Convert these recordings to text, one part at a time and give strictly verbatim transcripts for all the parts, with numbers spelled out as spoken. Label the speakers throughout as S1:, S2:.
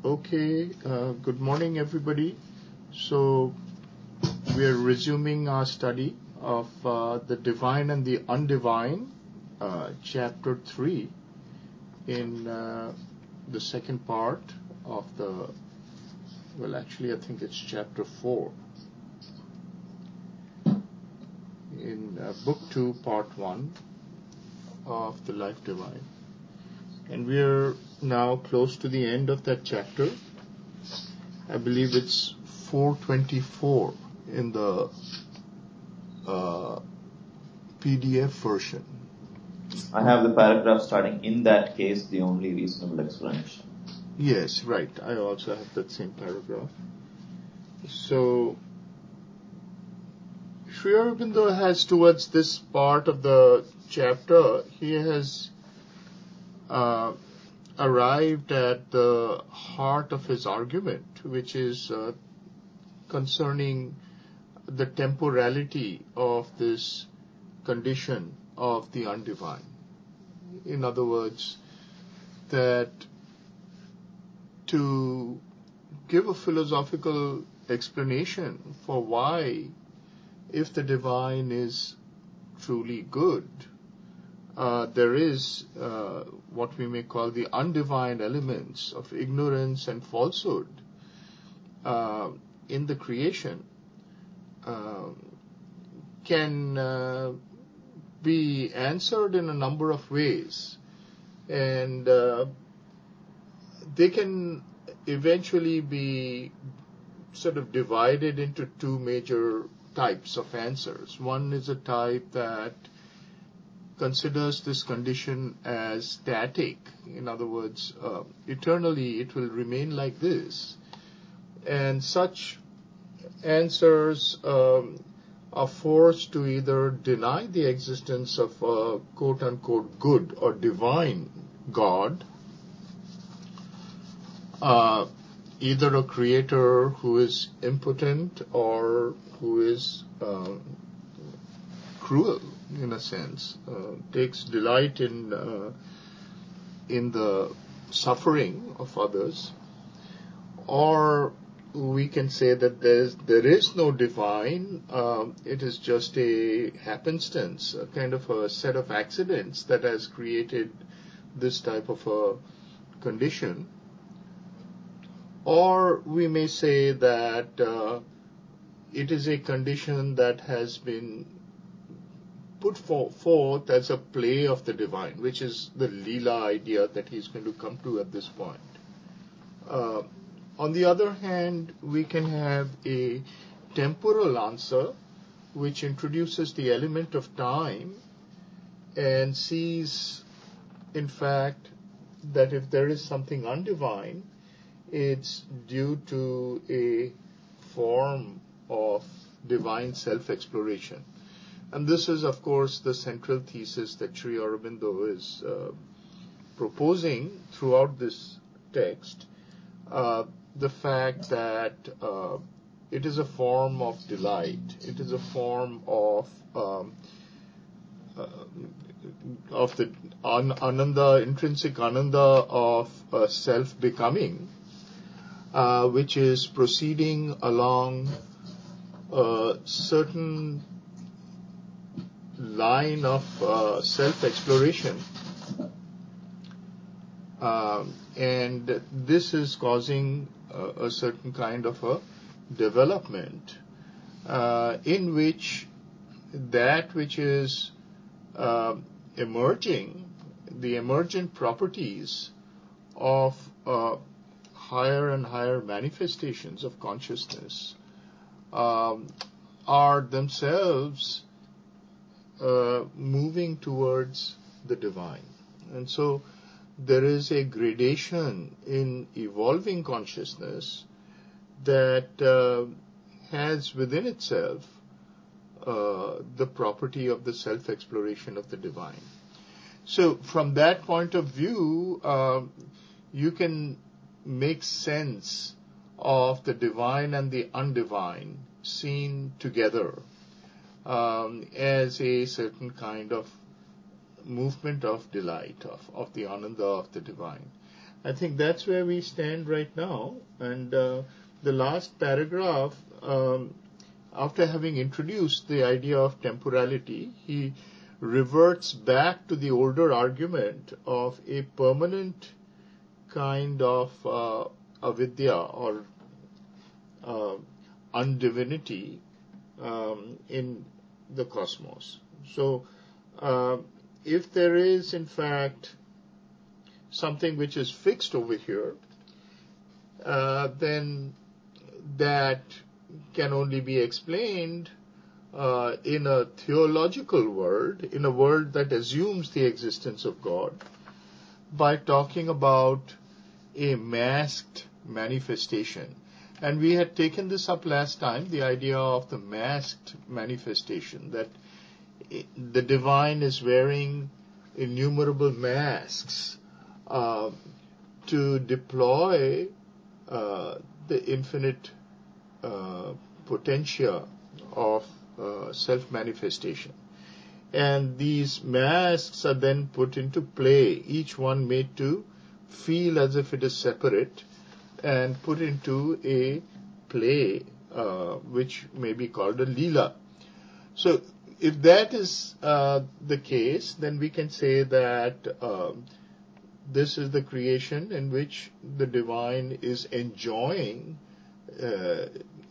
S1: Okay, uh, good morning, everybody. So, we are resuming our study of uh, the divine and the undivine, uh, chapter three, in uh, the second part of the, well, actually, I think it's chapter four, in uh, book two, part one of the Life Divine. And we are now close to the end of that chapter. I believe it's four twenty-four in the uh, P D F version.
S2: I have the paragraph starting, in that case, the only reasonable explanation.
S1: Yes, right. I also have that same paragraph. So, Sri Aurobindo has, towards this part of the chapter, he has uh, arrived at the heart of his argument, which is uh, concerning the temporality of this condition of the undivine. In other words, that to give a philosophical explanation for why, if the divine is truly good, uh, there is uh, what we may call the undivine elements of ignorance and falsehood uh, in the creation, uh, can uh, be answered in a number of ways, and uh, they can eventually be sort of divided into two major types of answers. One is a type that considers this condition as static. In other words, uh, eternally it will remain like this. And such answers um, are forced to either deny the existence of a quote-unquote good or divine God, uh, either a creator who is impotent or who is uh, cruel, in a sense, uh, takes delight in uh, in the suffering of others, or we can say that there's, there is no divine, um, it is just a happenstance, a kind of a set of accidents that has created this type of a condition. Or we may say that uh, it is a condition that has been put for, forth as a play of the divine, which is the Leela idea that he's going to come to at this point. Uh, on the other hand, we can have a temporal answer which introduces the element of time and sees, in fact, that if there is something undivine, it's due to a form of divine self-exploration. And this is, of course, the central thesis that Sri Aurobindo is uh, proposing throughout this text, uh, the fact that uh, it is a form of delight, it is a form of um, uh, of the an- ananda, intrinsic ananda of uh, self-becoming, uh, which is proceeding along a certain line of uh, self-exploration, um, and this is causing a, a certain kind of a development uh, in which that which is uh, emerging, the emergent properties of uh, higher and higher manifestations of consciousness um, are themselves Uh, moving towards the divine. And so there is a gradation in evolving consciousness that uh, has within itself uh, the property of the self-exploration of the divine. So from that point of view, uh, you can make sense of the divine and the undivine seen together Um, as a certain kind of movement of delight, of, of the ananda of the divine. I think that's where we stand right now. And uh, the last paragraph, um, after having introduced the idea of temporality, he reverts back to the older argument of a permanent kind of uh, avidya or uh, undivinity um, in the cosmos. So, uh, if there is in fact something which is fixed over here, uh, then that can only be explained uh, in a theological world, in a world that assumes the existence of God, by talking about a masked manifestation. And we had taken this up last time, the idea of the masked manifestation, that the divine is wearing innumerable masks uh, to deploy uh, the infinite uh, potential of uh, self-manifestation. And these masks are then put into play, each one made to feel as if it is separate, and put into a play uh, which may be called a Leela. So if that is uh, the case, then we can say that uh, this is the creation in which the divine is enjoying uh,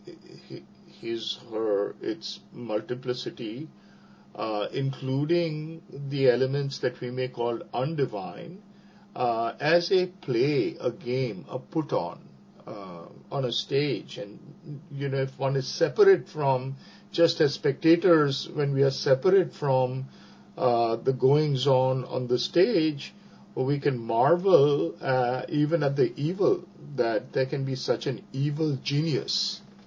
S1: his, her, its multiplicity, uh, including the elements that we may call undivine, Uh, as a play, a game, a put-on uh, on a stage. And, you know, if one is separate from, just as spectators, when we are separate from uh, the goings-on on the stage, we can marvel uh, even at the evil, that there can be such an evil genius,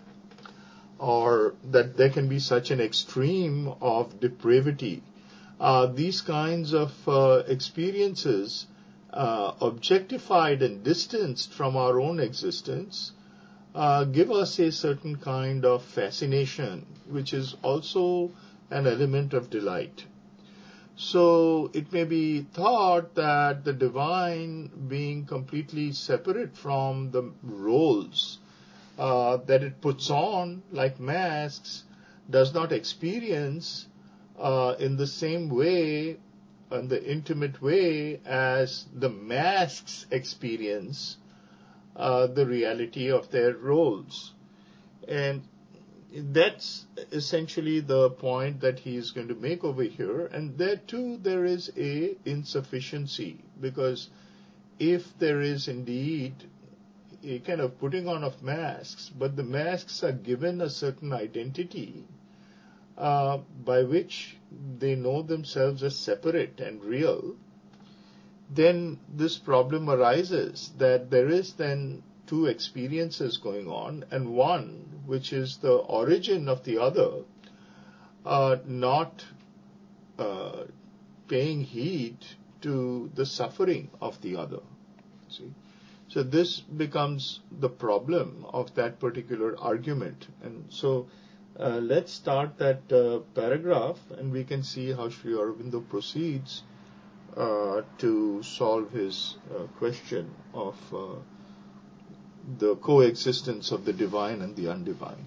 S1: or that there can be such an extreme of depravity. Uh, these kinds of uh, experiences, Uh, objectified and distanced from our own existence, uh, give us a certain kind of fascination, which is also an element of delight. So it may be thought that the divine, being completely separate from the roles uh, that it puts on like masks, does not experience uh, in the same way, in the intimate way, as the masks experience uh, the reality of their roles. And that's essentially the point that he is going to make over here. And there too there is a insufficiency, because if there is indeed a kind of putting on of masks, but the masks are given a certain identity uh, by which they know themselves as separate and real, then this problem arises that there is then two experiences going on, and one which is the origin of the other, uh, not uh, paying heed to the suffering of the other. See? So this becomes the problem of that particular argument. And so Uh, let's start that uh, paragraph, and we can see how Sri Aurobindo proceeds uh, to solve his uh, question of uh, the coexistence of the divine and the undivine.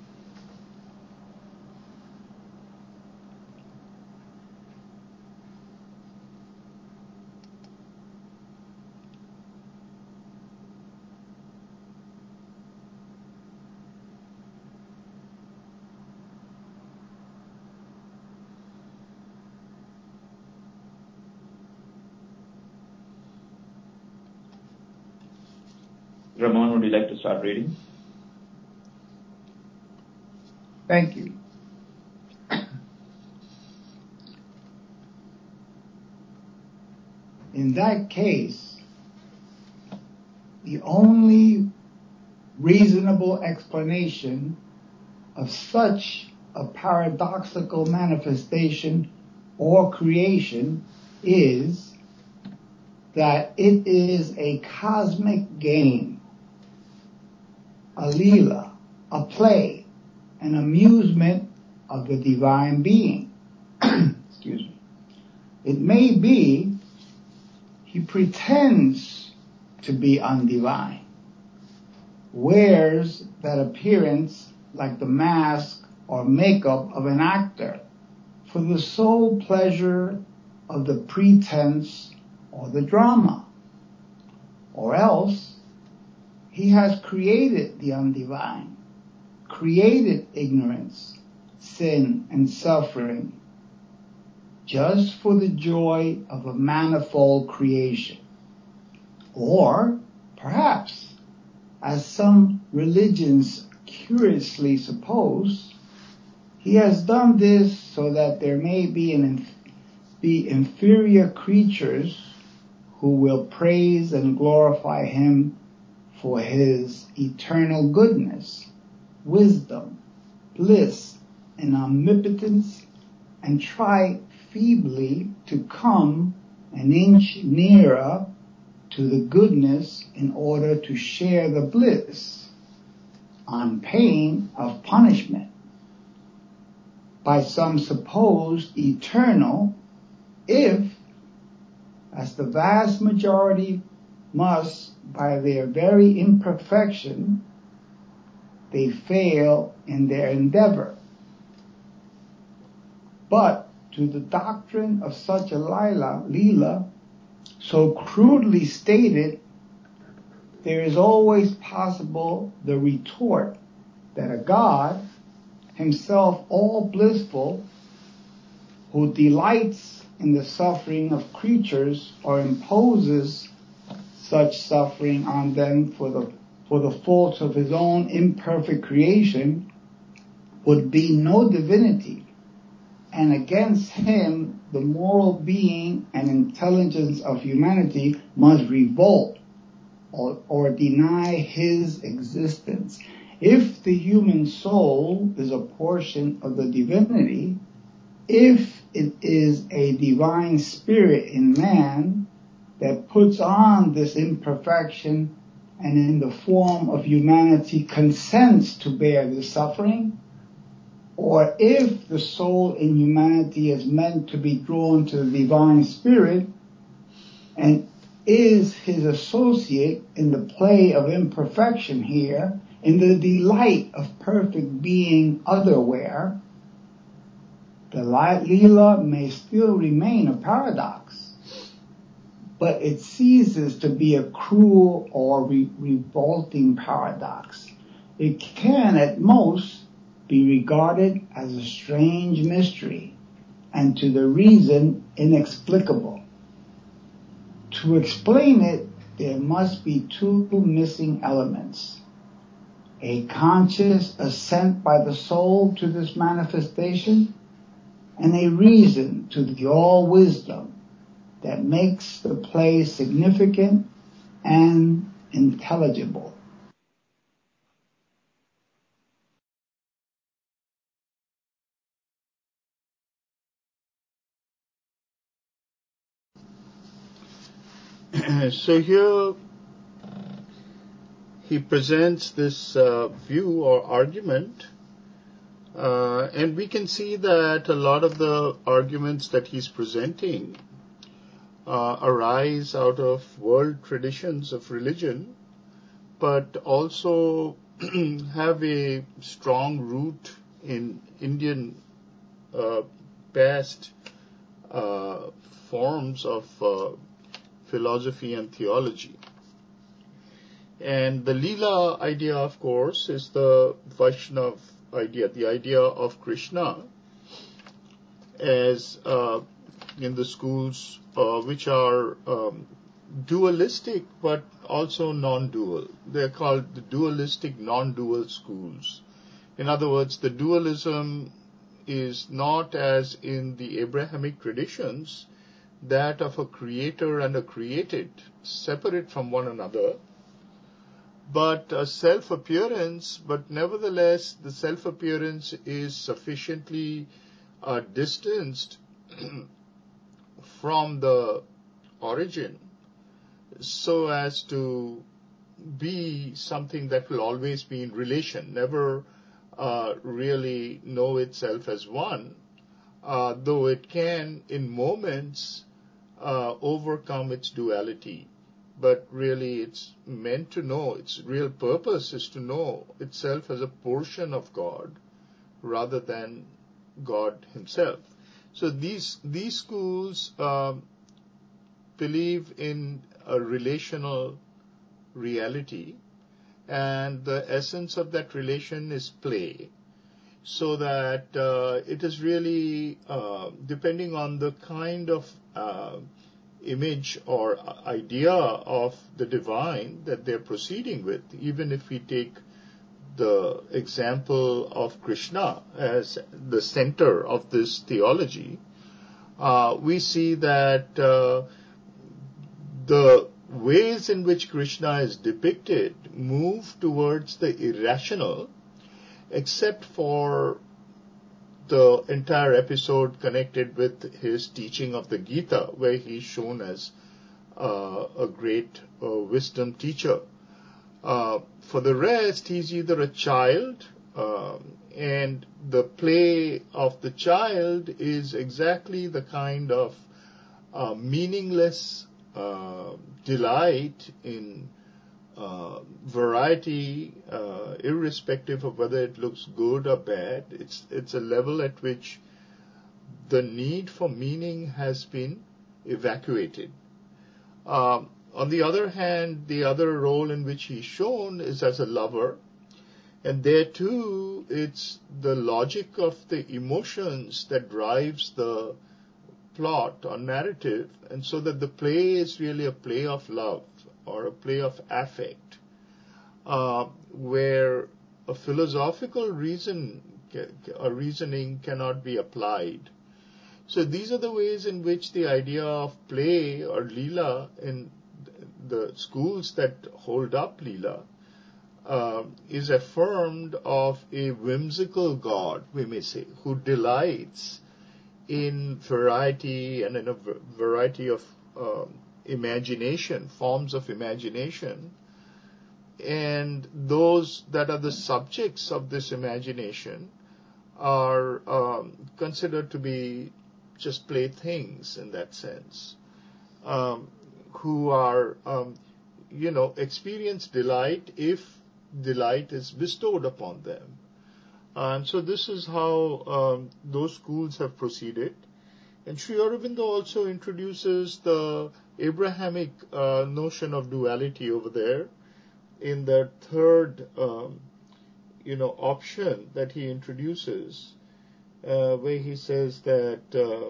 S2: Ramon, would you like to start reading?
S3: Thank you. In that case, the only reasonable explanation of such a paradoxical manifestation or creation is that it is a cosmic game, a leela, a play, an amusement of the divine being. Excuse me. It may be he pretends to be undivine, wears that appearance like the mask or makeup of an actor for the sole pleasure of the pretense or the drama. Or else, he has created the undivine, created ignorance, sin, and suffering, just for the joy of a manifold creation. Or, perhaps, as some religions curiously suppose, he has done this so that there may be, an, be inferior creatures who will praise and glorify him for his eternal goodness, wisdom, bliss, and omnipotence, and try feebly to come an inch nearer to the goodness in order to share the bliss on pain of punishment by some supposed eternal, if, as the vast majority must, by their very imperfection, they fail in their endeavor. But to the doctrine of such a lila, lila, so crudely stated, there is always possible the retort that a God, himself all blissful, who delights in the suffering of creatures or imposes such suffering on them for the for the faults of his own imperfect creation, would be no divinity, and against him the moral being and intelligence of humanity must revolt or, or deny his existence. If the human soul is a portion of the divinity, if it is a divine spirit in man that puts on this imperfection and in the form of humanity consents to bear the suffering, or if the soul in humanity is meant to be drawn to the divine spirit and is his associate in the play of imperfection here, in the delight of perfect being otherwhere, the Leela may still remain a paradox, but it ceases to be a cruel or re- revolting paradox. It can, at most, be regarded as a strange mystery, and to the reason inexplicable. To explain it, there must be two missing elements: a conscious assent by the soul to this manifestation, and a reason to the all-wisdom that makes the play significant and intelligible.
S1: So here he presents this uh, view or argument, uh, and we can see that a lot of the arguments that he's presenting uh, arise out of world traditions of religion, but also have a strong root in Indian uh, past uh, forms of uh, philosophy and theology. And the Leela idea, of course, is the Vaishnav idea, the idea of Krishna as uh, in the schools uh, which are um, dualistic but also non-dual. They're called the dualistic non-dual schools. In other words, the dualism is not as in the Abrahamic traditions, that of a creator and a created, separate from one another, but a self-appearance, but nevertheless the self-appearance is sufficiently uh, distanced from the origin so as to be something that will always be in relation, never uh, really know itself as one, uh, though it can in moments uh, overcome its duality but really it's meant to know, its real purpose is to know itself as a portion of God rather than God himself. So these these schools um, believe in a relational reality, and the essence of that relation is play, so that uh, it is really uh, depending on the kind of uh, image or idea of the divine that they're proceeding with. Even if we take the example of Krishna as the center of this theology, uh, we see that uh, the ways in which Krishna is depicted move towards the irrational, except for the entire episode connected with his teaching of the Gita, where he's shown as uh, a great uh, wisdom teacher. Uh, for the rest, he's either a child, um, and the play of the child is exactly the kind of uh, meaningless uh, delight in uh, variety, uh, irrespective of whether it looks good or bad. It's it's a level at which the need for meaning has been evacuated. Um, on the other hand, the other role in which he's shown is as a lover, and there too it's the logic of the emotions that drives the plot or narrative, and so that the play is really a play of love or a play of affect, uh, where a philosophical reason or reasoning cannot be applied. So these are the ways in which the idea of play or Leela in the schools that hold up Leela uh, is affirmed of a whimsical God, we may say, who delights in variety and in a variety of uh, imagination, forms of imagination, and those that are the subjects of this imagination are um, considered to be just playthings in that sense, um, who are, um, you know, experience delight if delight is bestowed upon them. And so this is how um, those schools have proceeded. And Sri Aurobindo also introduces the Abrahamic uh, notion of duality over there in the third, um, you know, option that he introduces, uh, where he says that, uh,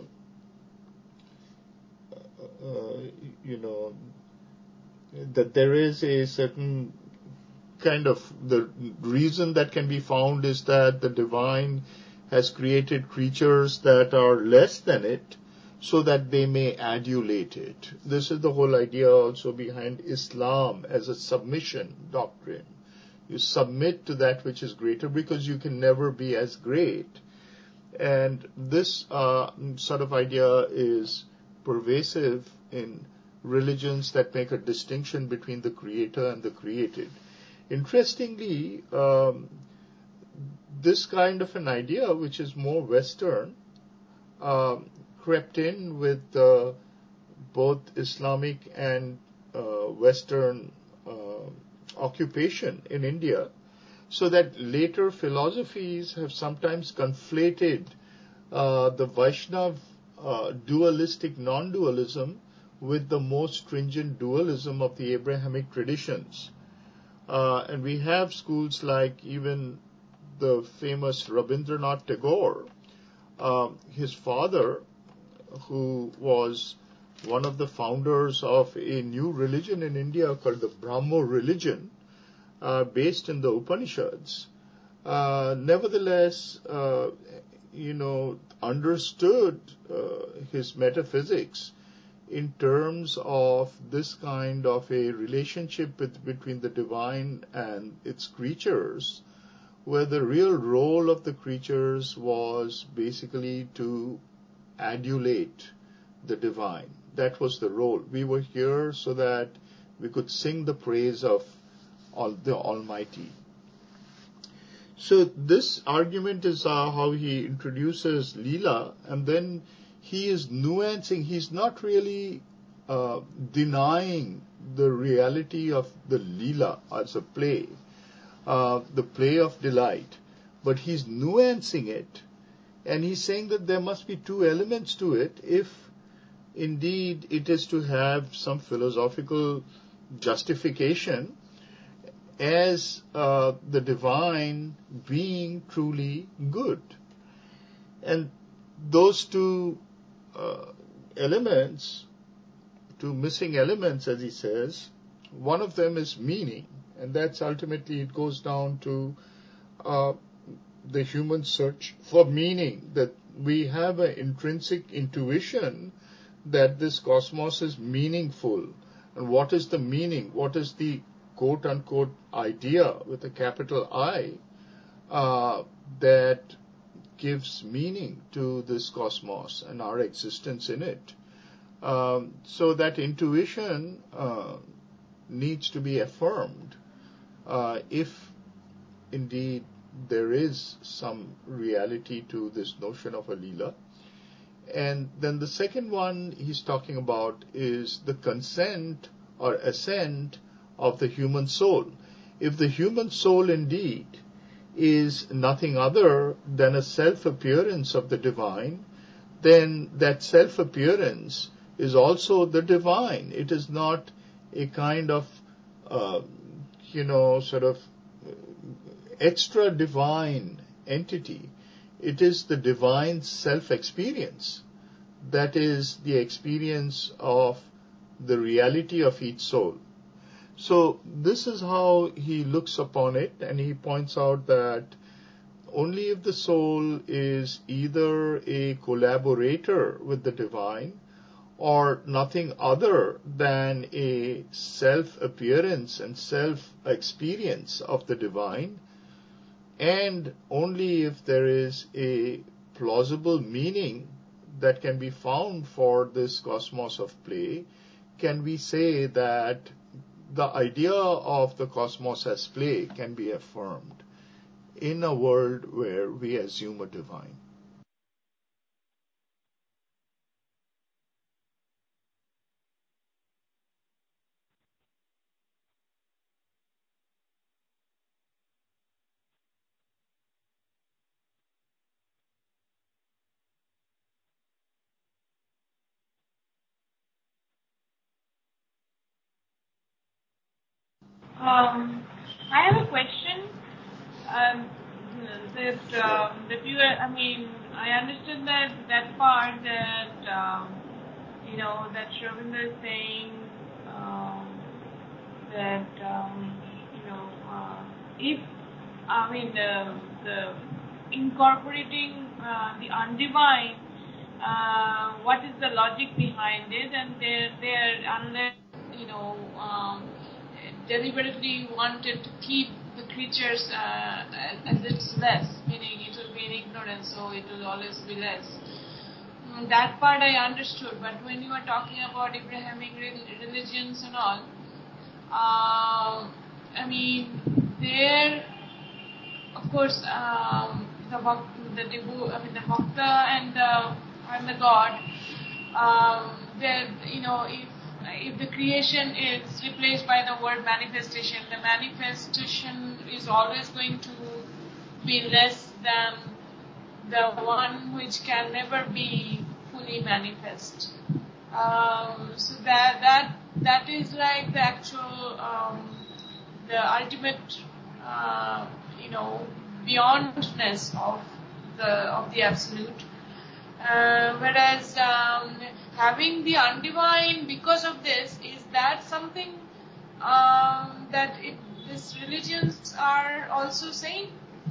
S1: uh, you know, that there is a certain kind of, the reason that can be found is that the divine has created creatures that are less than it so that they may adulate it. This is the whole idea also behind Islam as a submission doctrine. You submit to that which is greater because you can never be as great. And this uh, sort of idea is pervasive in religions that make a distinction between the creator and the created. Interestingly, um, this kind of an idea, which is more Western, um, crept in with uh, both Islamic and uh, Western uh, occupation in India, so that later philosophies have sometimes conflated uh, the Vaishnav uh, dualistic non-dualism with the more stringent dualism of the Abrahamic traditions. Uh, and we have schools like even the famous Rabindranath Tagore, uh, his father, who was one of the founders of a new religion in India called the Brahmo religion, uh, based in the Upanishads, uh, nevertheless, uh, you know, understood uh, his metaphysics in terms of this kind of a relationship with, between the divine and its creatures, where the real role of the creatures was basically to adulate the divine. That was the role. We were here so that we could sing the praise of all the Almighty. So this argument is uh, how he introduces Leela, and then he is nuancing. He's not really uh, denying the reality of the Leela as a play, uh, the play of delight, but he's nuancing it, and he's saying that there must be two elements to it if indeed it is to have some philosophical justification as uh, the divine being truly good. And those two uh, elements, two missing elements, as he says, one of them is meaning, and that's ultimately, it goes down to uh, the human search for meaning, that we have an intrinsic intuition that this cosmos is meaningful. And what is the meaning? What is the quote-unquote idea with a capital I uh, that gives meaning to this cosmos and our existence in it? Um, so that intuition uh, needs to be affirmed uh, if indeed there is some reality to this notion of a Leela. And then the second one he's talking about is the consent or assent of the human soul. If the human soul indeed is nothing other than a self-appearance of the divine, then that self-appearance is also the divine. It is not a kind of, uh, you know, sort of extra divine entity. It is the divine self-experience that is the experience of the reality of each soul. So this is how he looks upon it, and he points out that only if the soul is either a collaborator with the divine or nothing other than a self-appearance and self-experience of the divine, and only if there is a plausible meaning that can be found for this cosmos of play, can we say that the idea of the cosmos as play can be affirmed in a world where we assume a divine.
S4: Um, I have a question. Um, that um, that you, I mean, I understood that that part that um, you know that Sri Aurobindo is saying um, that um, you know uh, if I mean the the incorporating uh, the undivine, uh, what is the logic behind it, and they're they're unless you know. Um, deliberately wanted to keep the creatures uh, as it's less, meaning it will be in ignorance, so it will always be less. Mm, that part I understood, but when you are talking about Abrahamic religions and all, uh, I mean, there, of course, um, the the debu, I mean the bhakta and the and the God, um, there, you know, if if the creation is replaced by the word manifestation, the manifestation is always going to be less than the one which can never be fully manifest. Um, so that that that is like the actual, um, the ultimate, uh, you know, beyondness of the of the absolute. Uh, whereas um, having the undivine because of this, is that something um, that it, these religions are also saying?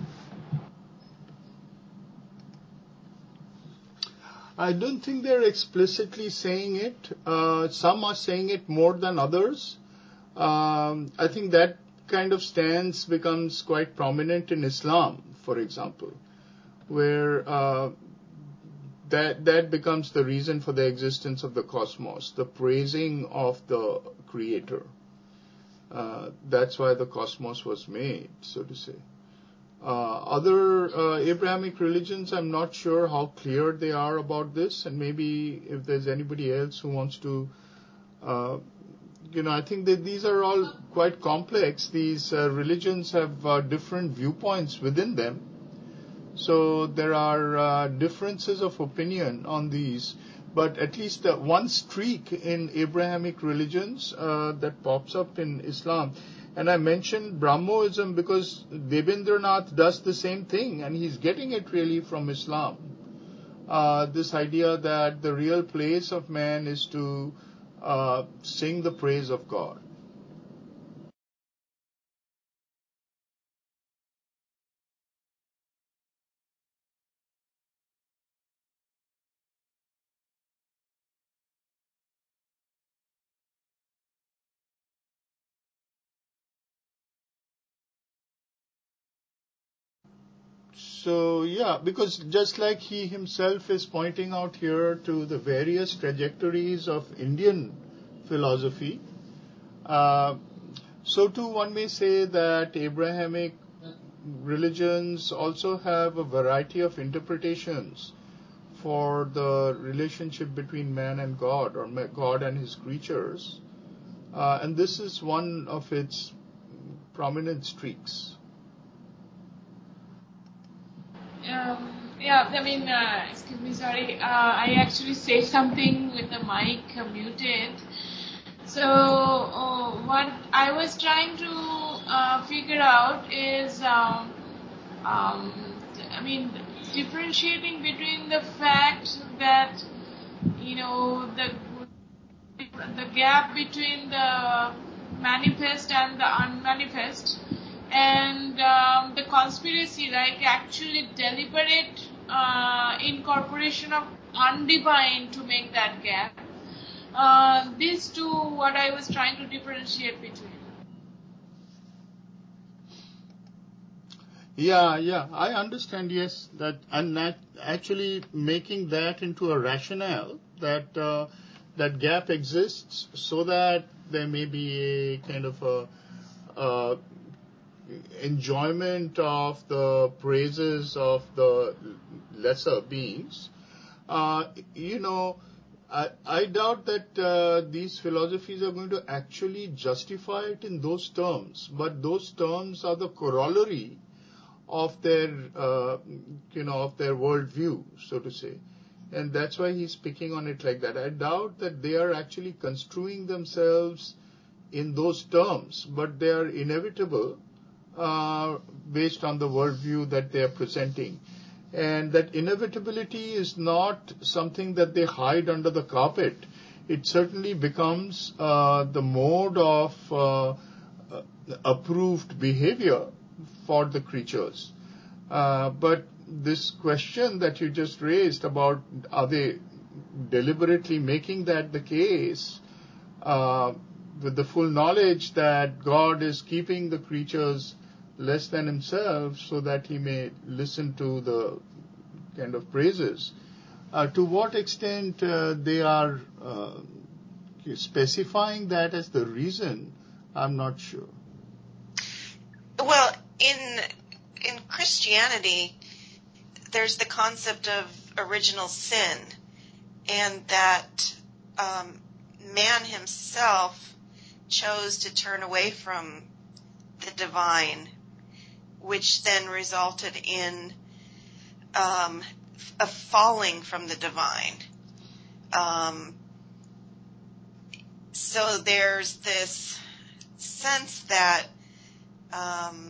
S1: I don't think they're explicitly saying it. Uh, some are saying it more than others. Um, I think that kind of stance becomes quite prominent in Islam, for example, where uh, that that becomes the reason for the existence of the cosmos, the praising of the Creator. Uh, that's why the cosmos was made, so to say. Uh, other uh, Abrahamic religions, I'm not sure how clear they are about this, and maybe if there's anybody else who wants to uh, you know, I think that these are all quite complex. These uh, religions have uh, different viewpoints within them. So there are uh, differences of opinion on these. But at least uh, one streak in Abrahamic religions uh, that pops up in Islam. And I mentioned Brahmoism because Debendranath does the same thing, and he's getting it really from Islam. Uh, this idea that the real place of man is to uh, sing the praise of God. So, yeah, because just like he himself is pointing out here to the various trajectories of Indian philosophy, uh, so too one may say that Abrahamic religions also have a variety of interpretations for the relationship between man and God, or God and his creatures. Uh, and this is one of its prominent streaks.
S4: Um, yeah, I mean, uh, excuse me, sorry. Uh, I actually say something with the mic uh, muted. So, uh, what I was trying to uh, figure out is, um, um, I mean, differentiating between the fact that, you know, the the gap between the manifest and the unmanifest, and um, the conspiracy, like actually deliberate uh, incorporation of undivine to make that gap. Uh, these two, what I was trying to differentiate between.
S1: Yeah, yeah, I understand, yes, that, and that actually making that into a rationale that uh, that gap exists so that there may be a kind of a uh, enjoyment of the praises of the lesser beings. Uh, you know, I, I doubt that uh, these philosophies are going to actually justify it in those terms, but those terms are the corollary of their, uh, you know, of their worldview, so to say. And that's why he's picking on it like that. I doubt that they are actually construing themselves in those terms, but they are inevitable uh, based on the worldview that they are presenting. And that inevitability is not something that they hide under the carpet. It certainly becomes uh, the mode of uh, uh, approved behavior for the creatures. Uh, but this question that you just raised about are they deliberately making that the case uh, with the full knowledge that God is keeping the creatures less than himself so that he may listen to the kind of praises. Uh, to what extent uh, they are uh, specifying that as the reason, I'm not sure.
S5: Well, in in Christianity, there's the concept of original sin, and that um, man himself chose to turn away from the divine, which then resulted in um, a falling from the divine. Um, so there's this sense that um,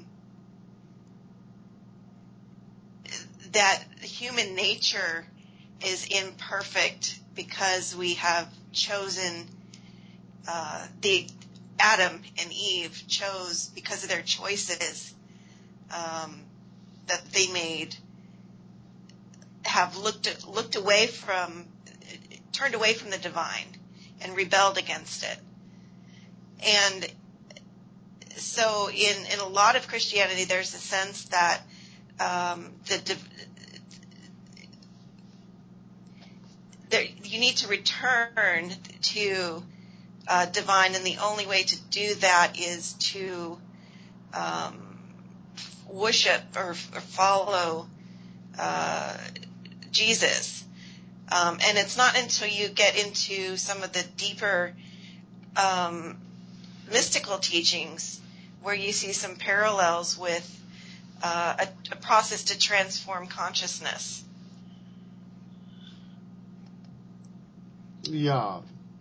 S5: that human nature is imperfect because we have chosen uh, the Adam and Eve chose because of their choices um, that they made, have looked looked away from, turned away from the divine and rebelled against it. And so in, in a lot of Christianity, there's a sense that um, the div- there, you need to return to uh, divine, and the only way to do that is to um, worship or, or follow uh, Jesus. Um, and it's not until you get into some of the deeper um, mystical teachings where you see some parallels with uh, a, a process to transform consciousness.
S1: Yeah.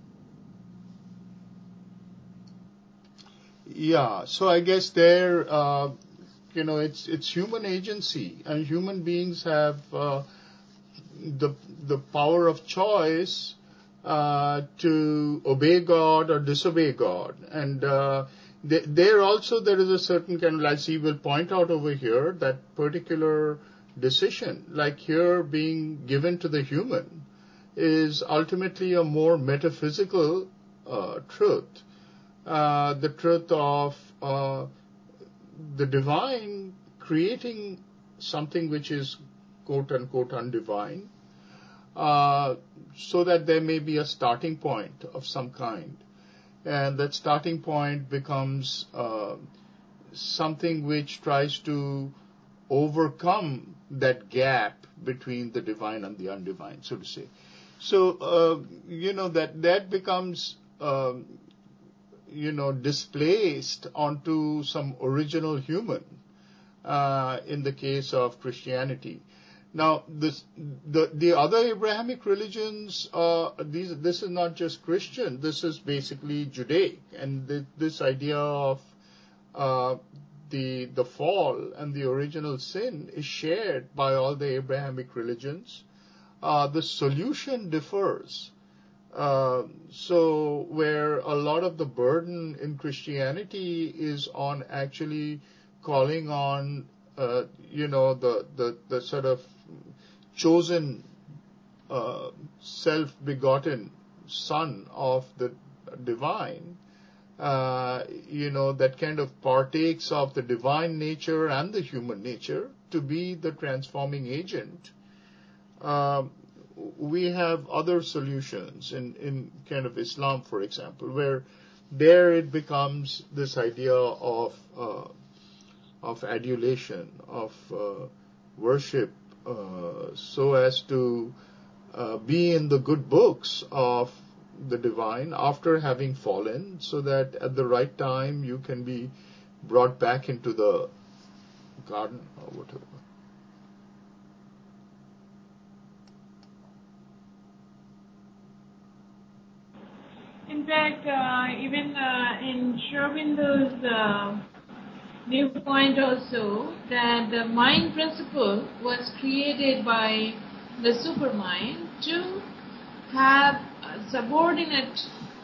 S1: Yeah. So I guess there, uh, you know, it's it's human agency, and human beings have uh, the the power of choice uh, to obey God or disobey God, and uh, th- there also there is a certain kind of, as he will point out over here, that particular decision, like here being given to the human, is ultimately a more metaphysical uh, truth, uh, the truth of uh, the divine creating something which is quote unquote undivine, uh, so that there may be a starting point of some kind. And that starting point becomes uh, something which tries to overcome that gap between the divine and the undivine, so to say. So, uh, you know, that, that becomes, um, you know, displaced onto some original human uh, in the case of Christianity. Now, this, the the other Abrahamic religions, uh, these this is not just Christian. This is basically Judaic, and the, this idea of uh, the the fall and the original sin is shared by all the Abrahamic religions. Uh, the solution differs. Uh, so, where a lot of the burden in Christianity is on actually calling on, uh, you know, the, the, the sort of chosen, uh, self-begotten Son of the divine, uh, you know, that kind of partakes of the divine nature and the human nature to be the transforming agent. Um, we have other solutions in, in kind of Islam, for example, where there it becomes this idea of uh, of adulation, of uh, worship, uh, so as to uh, be in the good books of the divine after having fallen, so that at the right time you can be brought back into the garden or whatever.
S4: In fact, uh, even uh, in Sri Aurobindo's uh, viewpoint also, that the mind principle was created by the supermind to have a subordinate,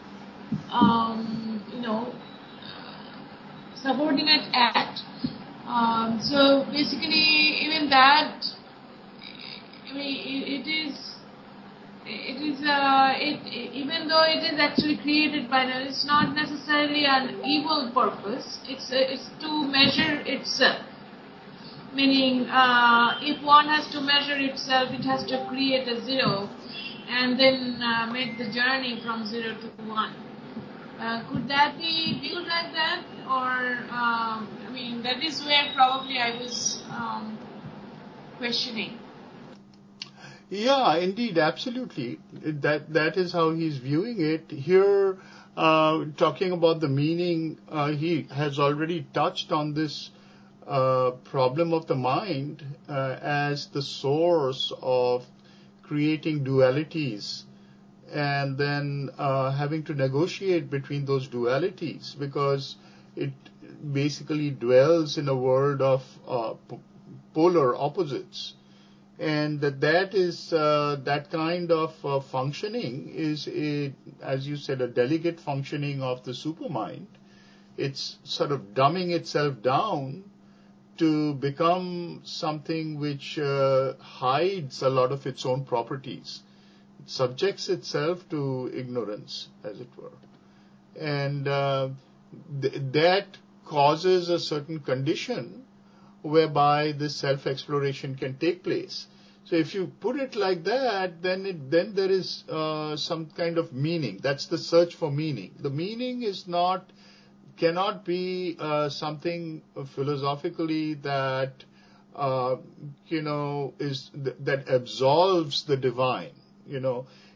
S4: um, you know, subordinate act. Um, so basically, even that, I mean, it, it is. It is, uh, it, even though it is actually created by the, it's not necessarily an evil purpose. It's, uh, it's to measure itself. Meaning, uh, if one has to measure itself, it has to create a zero and then uh, make the journey from zero to one. Uh, could that be viewed like that? Or, um, I mean, that is where probably I was um, questioning.
S1: Yeah, indeed, absolutely. That that is how he's viewing it. Here, uh, talking about the meaning, uh, he has already touched on this uh, problem of the mind uh, as the source of creating dualities, and then uh, having to negotiate between those dualities, because it basically dwells in a world of uh, p- polar opposites. And that that is uh, that kind of uh, functioning is a, as you said, a delicate functioning of the supermind. It's sort of dumbing itself down to become something which uh, hides a lot of its own properties. It subjects itself to ignorance, as it were, and uh, th- that causes a certain condition whereby this self-exploration can take place. So if you put it like that, then it, then there is uh, some kind of meaning. That's the search for meaning. The meaning is not, cannot be uh, something philosophically that, uh, you know, is th- that absolves the divine. You know,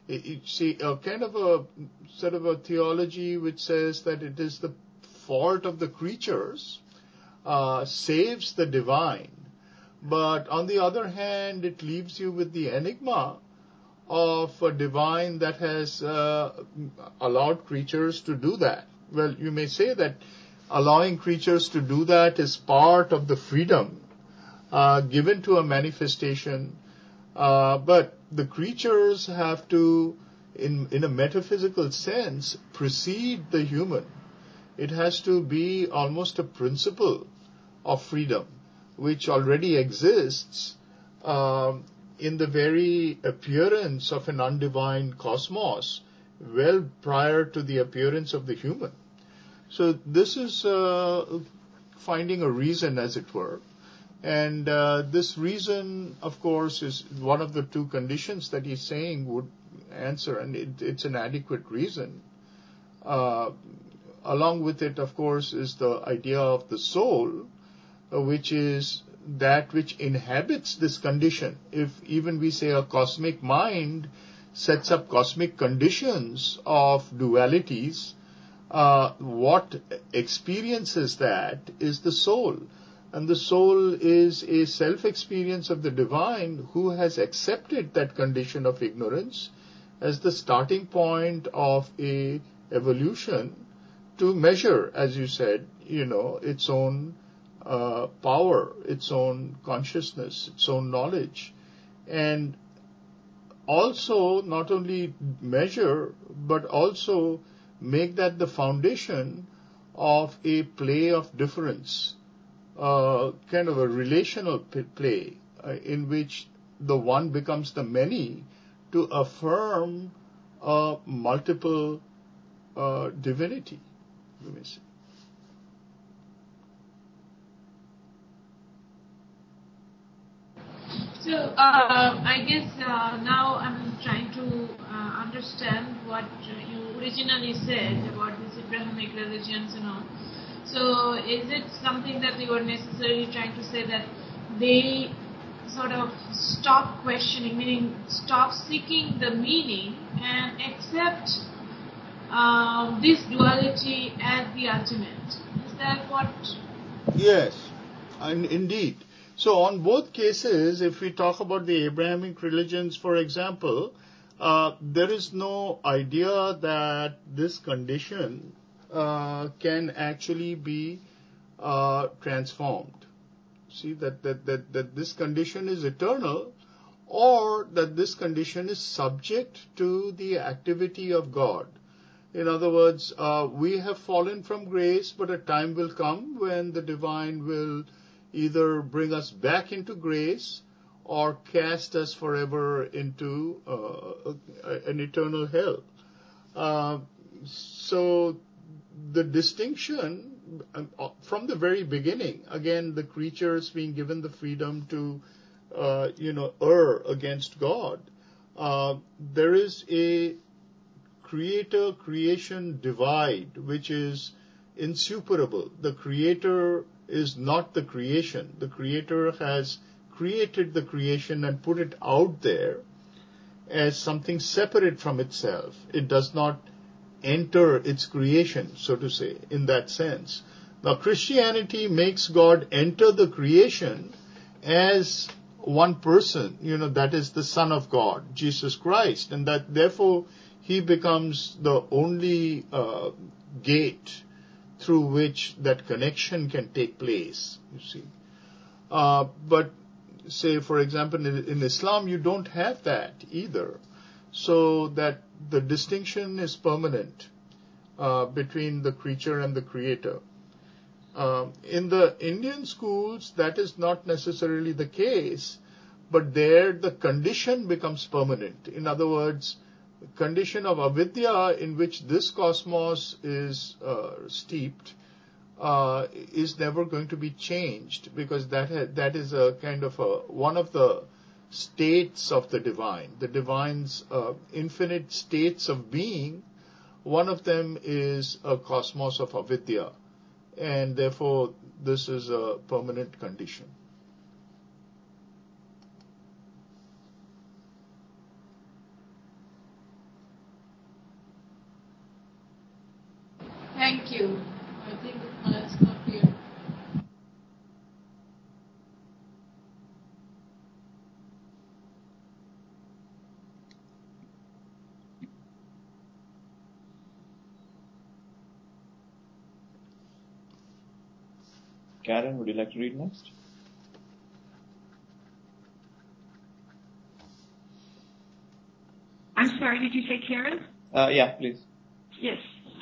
S1: it, it, see, a kind of a sort of a theology which says that it is the fault of the creatures uh, saves the divine. But on the other hand, it leaves you with the enigma of a divine that has uh, allowed creatures to do that. Well, you may say that allowing creatures to do that is part of the freedom uh, given to a manifestation, uh, but the creatures have to, in, in a metaphysical sense, precede the human. It has to be almost a principle of freedom, which already exists um, in the very appearance of an undivine cosmos, well prior to the appearance of the human. So this is uh, finding a reason, as it were. And uh, this reason, of course, is one of the two conditions that he's saying would answer, and it, it's an adequate reason. Uh, along with it, of course, is the idea of the soul, uh, which is that which inhabits this condition. If even we say a cosmic mind sets up cosmic conditions of dualities, uh, what experiences that is the soul. And the soul is a self-experience of the divine who has accepted that condition of ignorance as the starting point of a evolution to measure, as you said, you know, its own uh, power, its own consciousness, its own knowledge. And also not only measure, but also make that the foundation of a play of difference. Uh, kind of a relational p- play uh, in which the one becomes the many to affirm a multiple uh, divinity, you may say.
S4: So uh, I guess uh, now I'm trying to uh, understand what you originally said about these Abrahamic religions and all. So is it something that you were necessarily trying to say that they sort of stop questioning, meaning stop seeking the meaning and accept um, this duality as the ultimate? Is that what?
S1: Yes, and indeed. So on both cases, if we talk about the Abrahamic religions, for example, uh, there is no idea that this condition uh, can actually be uh, transformed. See, that, that, that, that this condition is eternal, or that this condition is subject to the activity of God. In other words, uh, we have fallen from grace, but a time will come when the divine will either bring us back into grace or cast us forever into uh, an eternal hell. Uh, so the distinction uh, from the very beginning, again, the creatures being given the freedom to, uh, you know, err against God, uh, there is a creator-creation divide which is insuperable. The creator is not the creation. The creator has created the creation and put it out there as something separate from itself. It does not enter its creation, so to say, in that sense. Now, Christianity makes God enter the creation as one person, you know, that is the Son of God, Jesus Christ, and that therefore he becomes the only uh, gate through which that connection can take place, you see. Uh, but say, for example, in, in Islam, you don't have that either. So that the distinction is permanent uh, between the creature and the creator. Uh, in the Indian schools, that is not necessarily the case, but there the condition becomes permanent. In other words, condition of avidya in which this cosmos is uh, steeped uh, is never going to be changed, because that ha- that is a kind of a one of the states of the divine, the divine's uh, infinite states of being. One of them is a cosmos of avidya, and therefore this is a permanent condition.
S2: Karen, would you like to read next?
S6: I'm sorry, did you say Karen?
S2: Uh, yeah, please.
S6: Yes.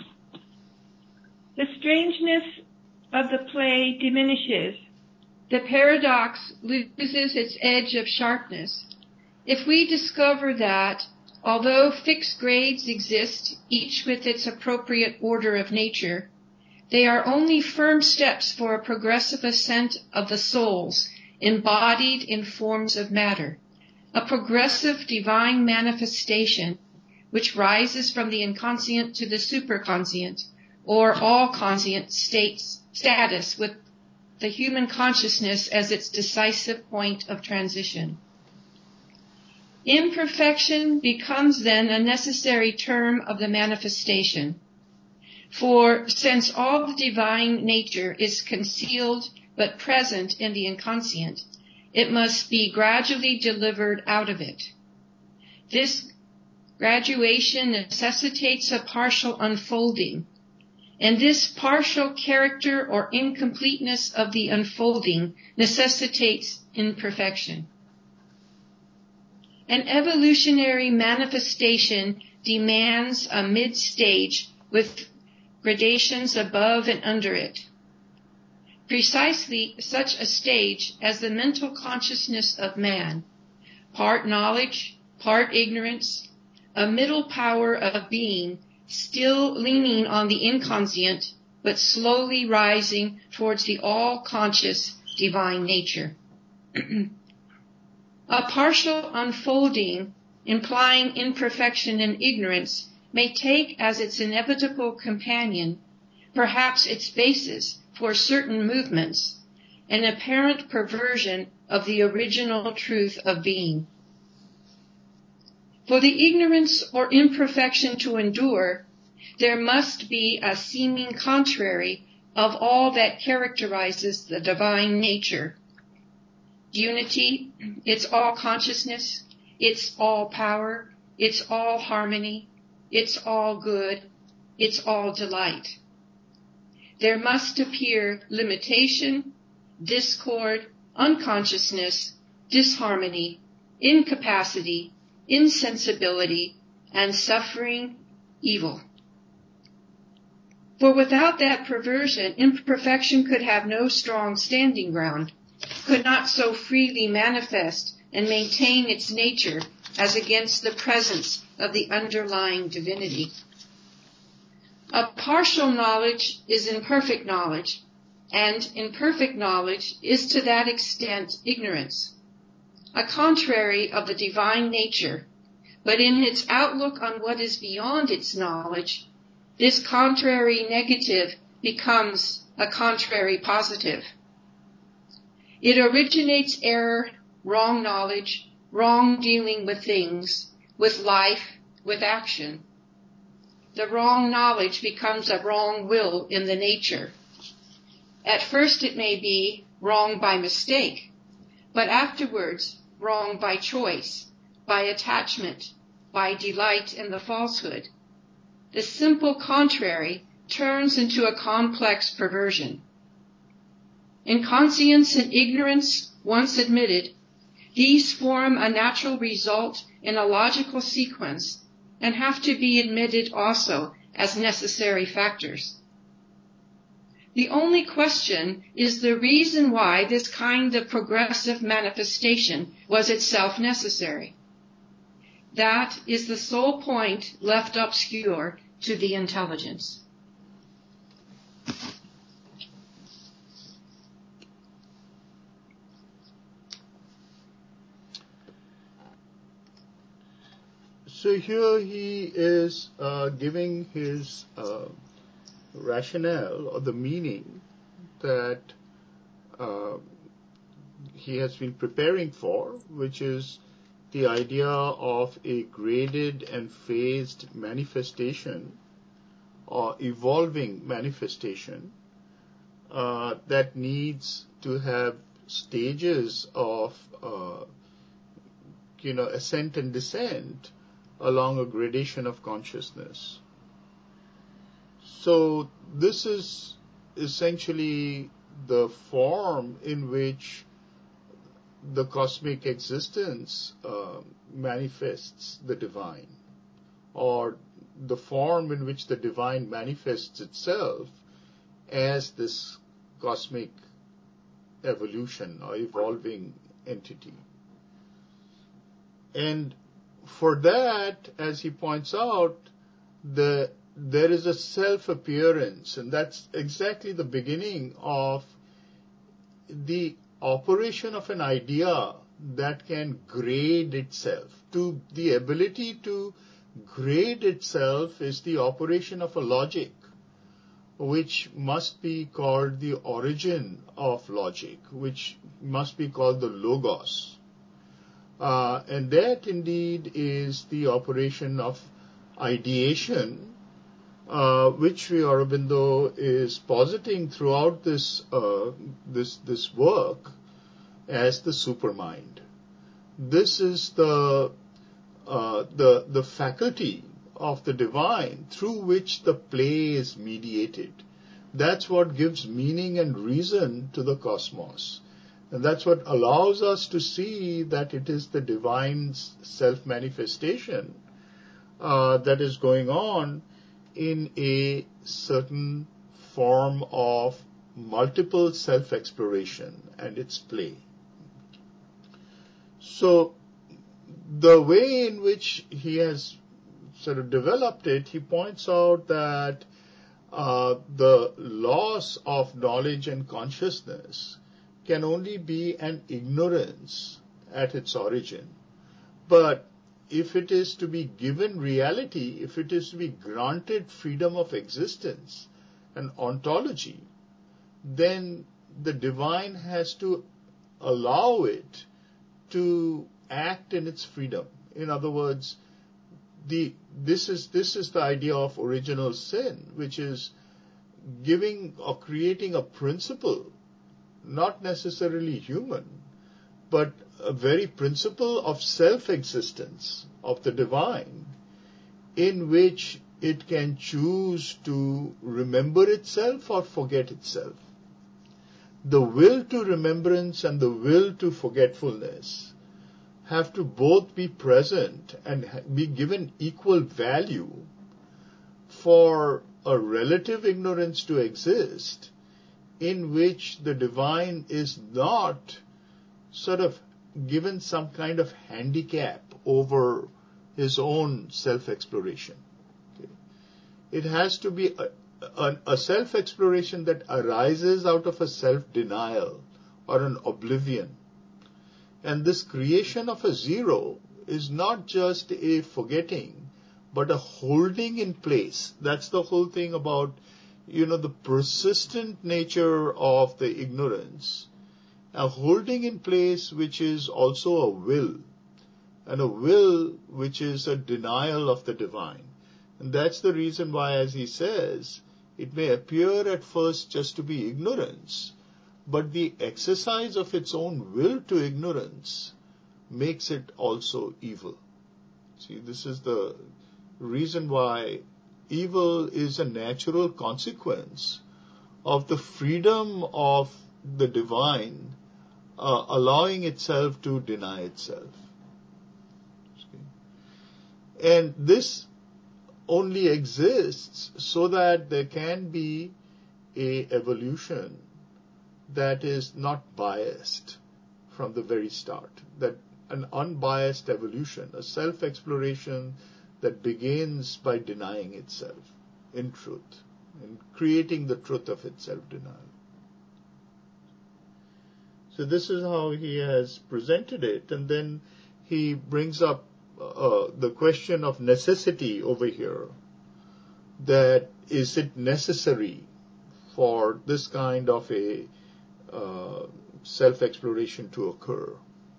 S6: The strangeness of the play diminishes. The paradox loses its edge of sharpness. If we discover that, although fixed grades exist, each with its appropriate order of nature, they are only firm steps for a progressive ascent of the souls embodied in forms of matter, a progressive divine manifestation which rises from the inconscient to the superconscient, or all-conscient states, status, with the human consciousness as its decisive point of transition. Imperfection becomes then a necessary term of the manifestation. For since all the divine nature is concealed but present in the inconscient, it must be gradually delivered out of it. This graduation necessitates a partial unfolding, and this partial character or incompleteness of the unfolding necessitates imperfection. An evolutionary manifestation demands a mid-stage with gradations above and under it. Precisely such a stage as the mental consciousness of man, part knowledge, part ignorance, a middle power of being, still leaning on the inconscient, but slowly rising towards the all-conscious divine nature. A partial unfolding, implying imperfection and ignorance, may take as its inevitable companion, perhaps its basis for certain movements, an apparent perversion of the original truth of being. For the ignorance or imperfection to endure, there must be a seeming contrary of all that characterizes the divine nature. Unity, its all consciousness, its all power, its all harmony, its all good, its all delight. There must appear limitation, discord, unconsciousness, disharmony, incapacity, insensibility, and suffering, evil. For without that perversion, imperfection could have no strong standing ground, could not so freely manifest and maintain its nature as against the presence of the underlying divinity. A partial knowledge is imperfect knowledge, and imperfect knowledge is to that extent ignorance, a contrary of the divine nature, but in its outlook on what is beyond its knowledge, this contrary negative becomes a contrary positive. It originates error, wrong knowledge, wrong dealing with things, with life, with action. The wrong knowledge becomes a wrong will in the nature. At first it may be wrong by mistake, but afterwards wrong by choice, by attachment, by delight in the falsehood. The simple contrary turns into a complex perversion. Inconscience and ignorance, once admitted, these form a natural result in a logical sequence and have to be admitted also as necessary factors. The only question is the reason why this kind of progressive manifestation was itself necessary. That is the sole point left obscure to the intelligence.
S1: So here he is uh, giving his uh, rationale or the meaning that uh, he has been preparing for, which is the idea of a graded and phased manifestation or evolving manifestation uh, that needs to have stages of uh, you know ascent and descent along a gradation of consciousness. So this is essentially the form in which the cosmic existence uh, manifests the divine, or the form in which the divine manifests itself as this cosmic evolution or evolving entity. And for that, as he points out, the there is a self-appearance, and that's exactly the beginning of the operation of an idea that can grade itself. To the ability to grade itself is the operation of a logic, which must be called the origin of logic, which must be called the logos. Uh, and that indeed is the operation of ideation, uh, which Sri Aurobindo is positing throughout this uh, this this work as the supermind. This is the uh, the the faculty of the divine through which the play is mediated. That's what gives meaning and reason to the cosmos. And that's what allows us to see that it is the divine's self-manifestation uh, that is going on in a certain form of multiple self-exploration and its play. So the way in which he has sort of developed it, he points out that uh, the loss of knowledge and consciousness can only be an ignorance at its origin. But if it is to be given reality, if it is to be granted freedom of existence and ontology, then the divine has to allow it to act in its freedom. In other words, the this is this is the idea of original sin, which is giving or creating a principle, not necessarily human, but a very principle of self-existence of the divine, in which it can choose to remember itself or forget itself. The will to remembrance and the will to forgetfulness have to both be present and be given equal value for a relative ignorance to exist, in which the divine is not sort of given some kind of handicap over his own self-exploration. Okay. It has to be a, a, a self-exploration that arises out of a self-denial or an oblivion. And this creation of a zero is not just a forgetting, but a holding in place. That's the whole thing about, you know, the persistent nature of the ignorance. A holding in place which is also a will, and a will which is a denial of the divine. And that's the reason why, as he says, it may appear at first just to be ignorance, but the exercise of its own will to ignorance makes it also evil. See, this is the reason why evil is a natural consequence of the freedom of the divine uh, allowing itself to deny itself. Okay. And this only exists so that there can be a evolution that is not biased from the very start, that an unbiased evolution, a self-exploration that begins by denying itself in truth, and creating the truth of its self-denial. So this is how he has presented it, and then he brings up uh, the question of necessity over here, that is it necessary for this kind of a uh, self-exploration to occur?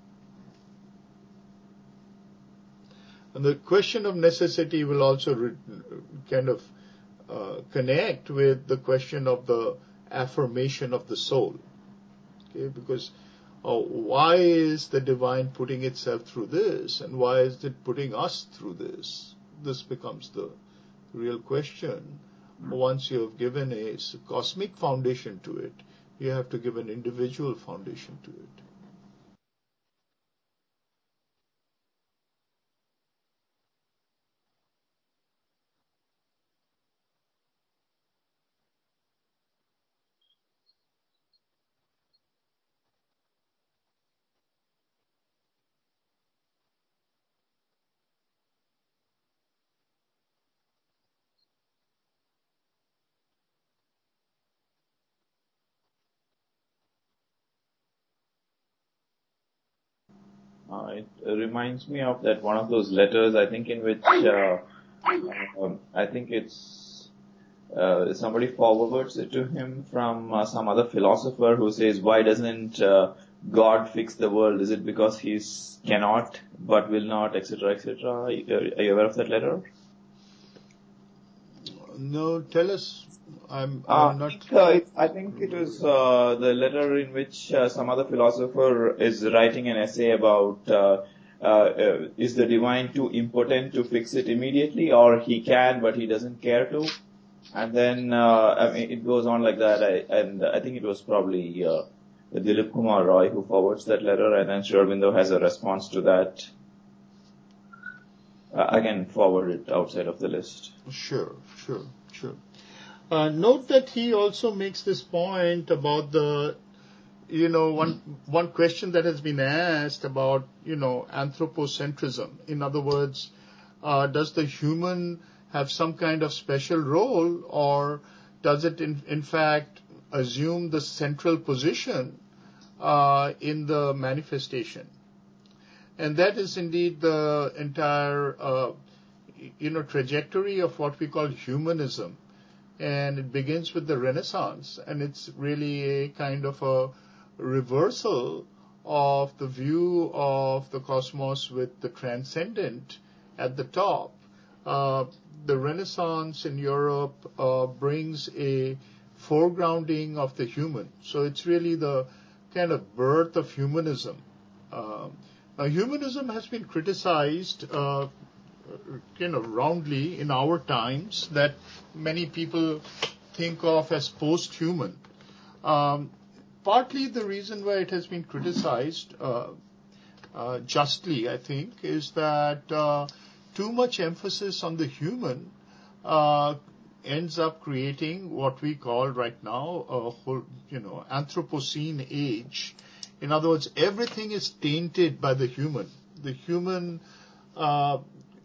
S1: And the question of necessity will also re- kind of uh, connect with the question of the affirmation of the soul. Okay, because uh, why is the divine putting itself through this, and why is it putting us through this? This becomes the real question once you have given a cosmic foundation to it, You have to give an individual foundation to it.
S2: Uh, it uh, reminds me of that one of those letters, I think, in which uh, um, I think it's uh, somebody forwards it to him from uh, some other philosopher who says, "Why doesn't uh, God fix the world? Is it because He cannot, but will not, et cetera, et cetera" Are you aware of that letter?
S1: No, tell us. I'm,
S2: Uh,
S1: I'm
S2: I,
S1: not.
S2: think, uh, it, I think it was uh, the letter in which uh, some other philosopher is writing an essay about uh, uh, uh, is the divine too impotent to fix it immediately, or he can but he doesn't care to, and then uh, I mean, it goes on like that. I, and I think it was probably uh, Dilip Kumar Roy who forwards that letter, and then Sri Aurobindo has a response to that. Uh, I can forward it outside of the list.
S1: Sure, sure, sure. Uh, note that he also makes this point about the, you know, one one question that has been asked about, you know, anthropocentrism. In other words, uh, does the human have some kind of special role, or does it in, in fact assume the central position uh, in the manifestation? And that is indeed the entire, uh, you know, trajectory of what we call humanism. And it begins with the Renaissance, and it's really a kind of a reversal of the view of the cosmos with the transcendent at the top. Uh, the Renaissance in Europe uh, brings a foregrounding of the human. So it's really the kind of birth of humanism. Uh, now, humanism has been criticized uh, you know, roundly in our times, that many people think of as post-human. Um, partly the reason why it has been criticized, uh, uh, justly, I think, is that uh, too much emphasis on the human uh, ends up creating what we call right now a whole, you know, Anthropocene age. In other words, everything is tainted by the human. The human uh,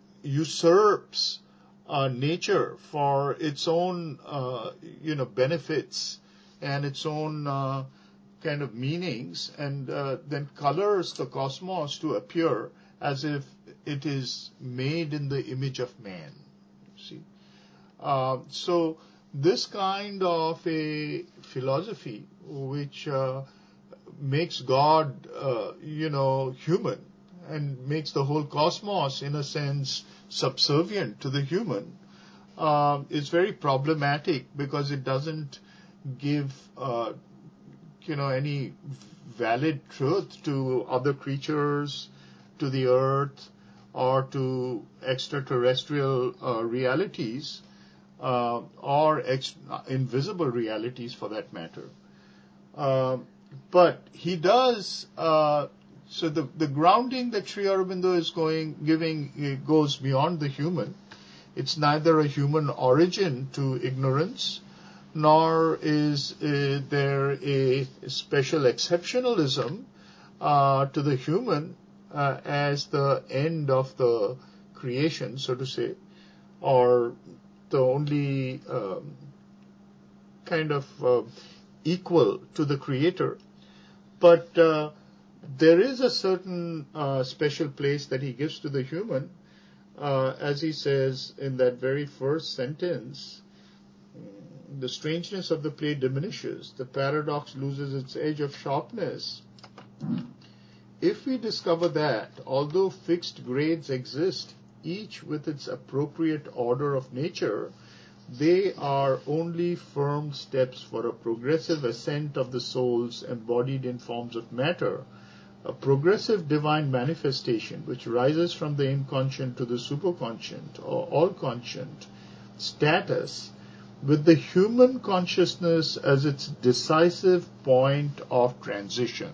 S1: usurps uh, nature for its own, uh, you know, benefits and its own uh, kind of meanings, and uh, then colors the cosmos to appear as if it is made in the image of man. See, uh, so this kind of a philosophy, which uh, makes God, uh, you know, human, and makes the whole cosmos, in a sense, subservient to the human, uh, is very problematic, because it doesn't give, uh, you know, any valid truth to other creatures, to the earth, or to extraterrestrial uh, realities, uh, or ex- invisible realities for that matter. Uh, but he does... Uh, So the, the grounding that Sri Aurobindo is going giving uh, goes beyond the human. It's neither a human origin to ignorance, nor is uh, there a special exceptionalism uh, to the human uh, as the end of the creation, so to say, or the only um, kind of uh, equal to the creator. But uh, there is a certain uh, special place that he gives to the human, uh, as he says in that very first sentence. The strangeness of the play diminishes. The paradox loses its edge of sharpness. If we discover that, although fixed grades exist, each with its appropriate order of nature, they are only firm steps for a progressive ascent of the souls embodied in forms of matter, a progressive divine manifestation which rises from the inconscient to the superconscient or all-conscient status, with the human consciousness as its decisive point of transition.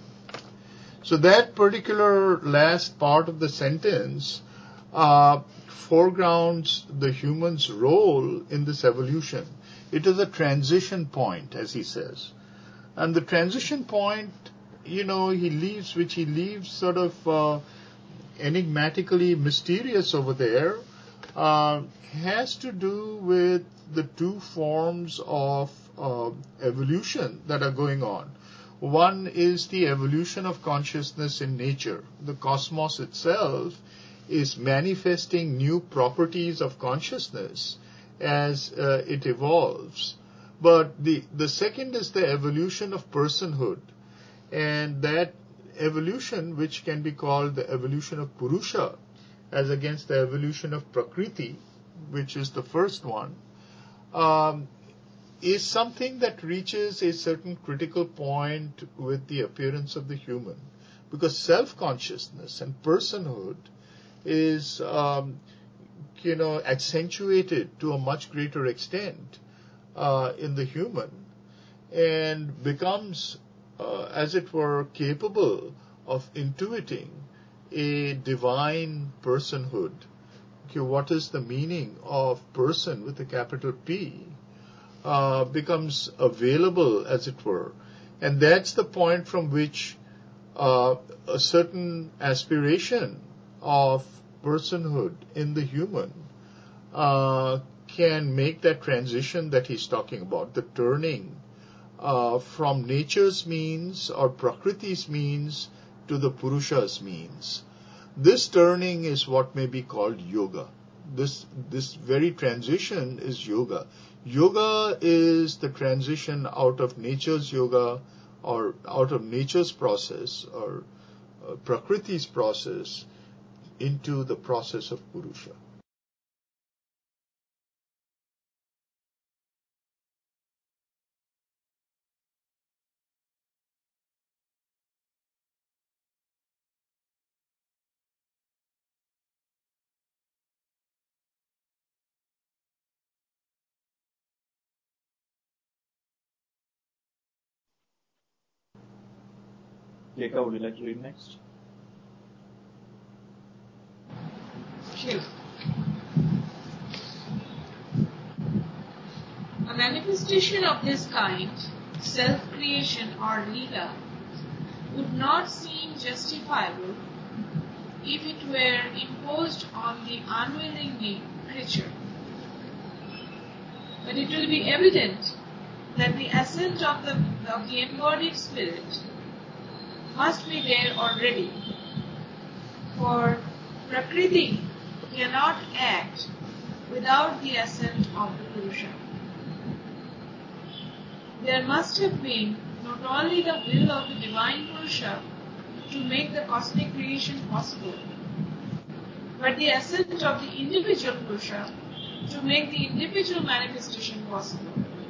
S1: So that particular last part of the sentence uh, foregrounds the human's role in this evolution. It is a transition point, as he says. And the transition point, you know, he leaves, which he leaves sort of uh, enigmatically mysterious over there, uh, has to do with the two forms of uh, evolution that are going on. One is the evolution of consciousness in nature. The cosmos itself is manifesting new properties of consciousness as uh, it evolves. But the, the second is the evolution of personhood. And that evolution, which can be called the evolution of Purusha, as against the evolution of Prakriti, which is the first one, um, is something that reaches a certain critical point with the appearance of the human. Because self-consciousness and personhood is, um, you know, accentuated to a much greater extent uh, in the human and becomes, uh, as it were, capable of intuiting a divine personhood. Okay, what is the meaning of person with a capital P? Uh, becomes available, as it were. And that's the point from which uh, a certain aspiration of personhood in the human uh, can make that transition that he's talking about, the turning uh, from nature's means or Prakriti's means to the Purusha's means. This turning is what may be called yoga. This, this very transition is yoga. Yoga is the transition out of nature's yoga or out of nature's process or uh, Prakriti's process into the process of Purusha.
S2: Jacob, would you like to read next?
S4: Sure. A manifestation of this kind, self-creation or Leela, would not seem justifiable if it were imposed on the unwilling creature. But it will be evident that the assent of the, of the embodied spirit must be there already, for Prakriti cannot act without the assent of the Purusha. There must have been not only the will of the divine Purusha to make the cosmic creation possible, but the assent of the individual Purusha to make the individual manifestation possible.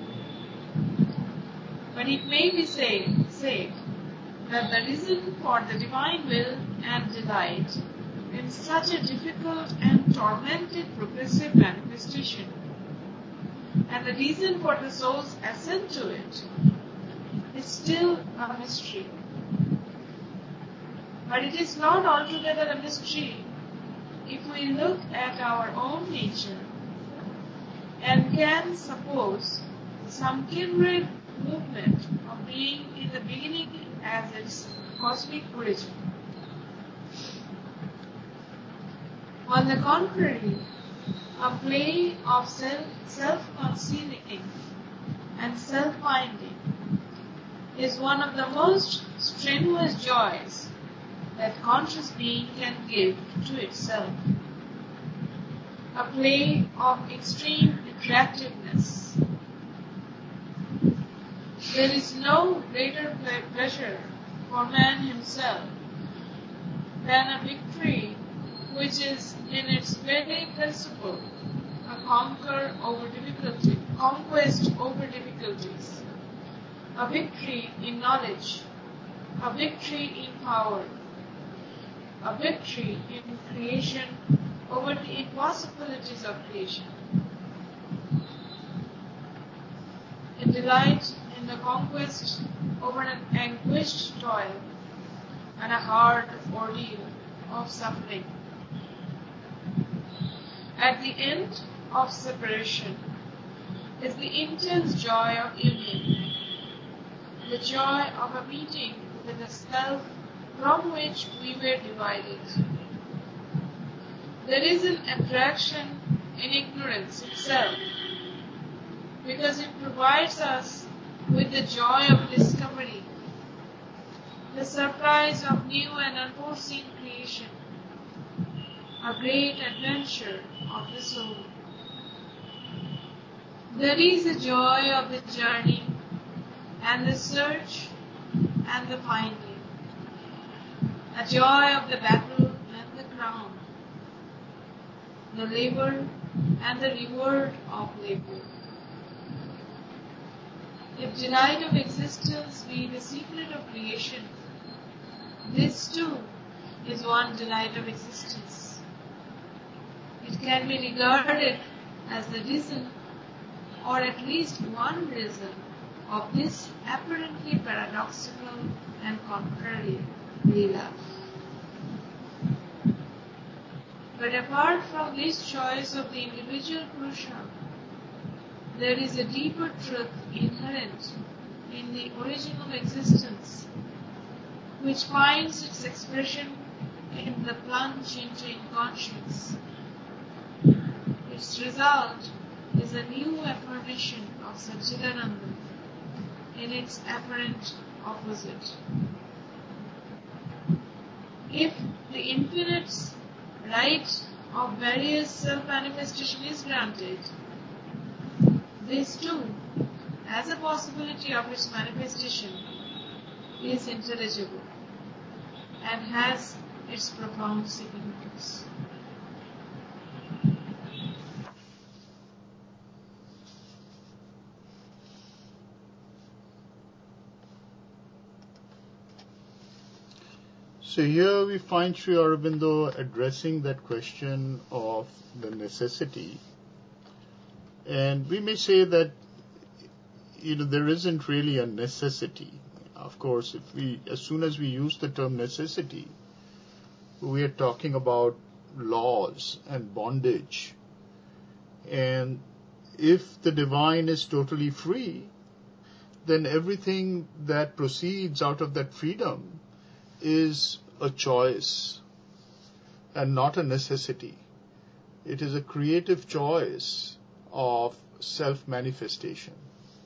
S4: But it may be said, said that the reason for the divine will and delight in such a difficult and tormented progressive manifestation, and the reason for the soul's assent to it, is still a mystery. But it is not altogether a mystery if we look at our own nature and can suppose some kindred movement of being in the beginning as its cosmic origin. On the contrary, a play of self, self-concealing and self-finding is one of the most strenuous joys that conscious being can give to itself. A play of extreme attractiveness. There is no greater pleasure for man himself than a victory which is in its very principle a conquer over difficulty, conquest over difficulties, a victory in knowledge, a victory in power, a victory in creation over the impossibilities of creation. delight in the conquest over an anguished toil and a hard ordeal of suffering. At the end of separation is the intense joy of union, the joy of a meeting with a self from which we were divided. There is an attraction in ignorance itself, because it provides us with the joy of discovery, the surprise of new and unforeseen creation, a great adventure of the soul. There is a joy of the journey and the search and the finding, a joy of the battle and the crown, the labor and the reward of labor. If delight of existence be the secret of creation, this too is one delight of existence. It can be regarded as the reason, or at least one reason, of this apparently paradoxical and contrary Leela. But apart from this choice of the individual Purusha, there is a deeper truth inherent in the original existence, which finds its expression in the plunge into inconscience. Its result is a new affirmation of Satchidananda in its apparent opposite. If the infinite's right of various self-manifestation is granted, this too, as a possibility of its manifestation, is intelligible and has its profound significance.
S1: So here we find Sri Aurobindo addressing that question of the necessity. And we may say that, you know, there isn't really a necessity. Of course, if we, as soon as we use the term necessity, we are talking about laws and bondage. And if the divine is totally free, then everything that proceeds out of that freedom is a choice and not a necessity. It is a creative choice of self-manifestation.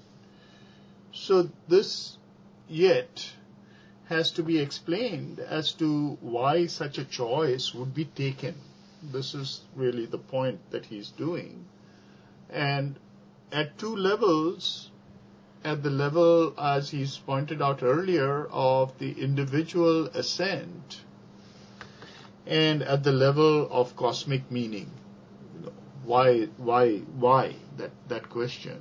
S1: So this yet has to be explained as to why such a choice would be taken. This is really the point that he's doing. And at two levels, at the level, as he's pointed out earlier, of the individual ascent, and at the level of cosmic meaning. You know, why, why, why? That that question.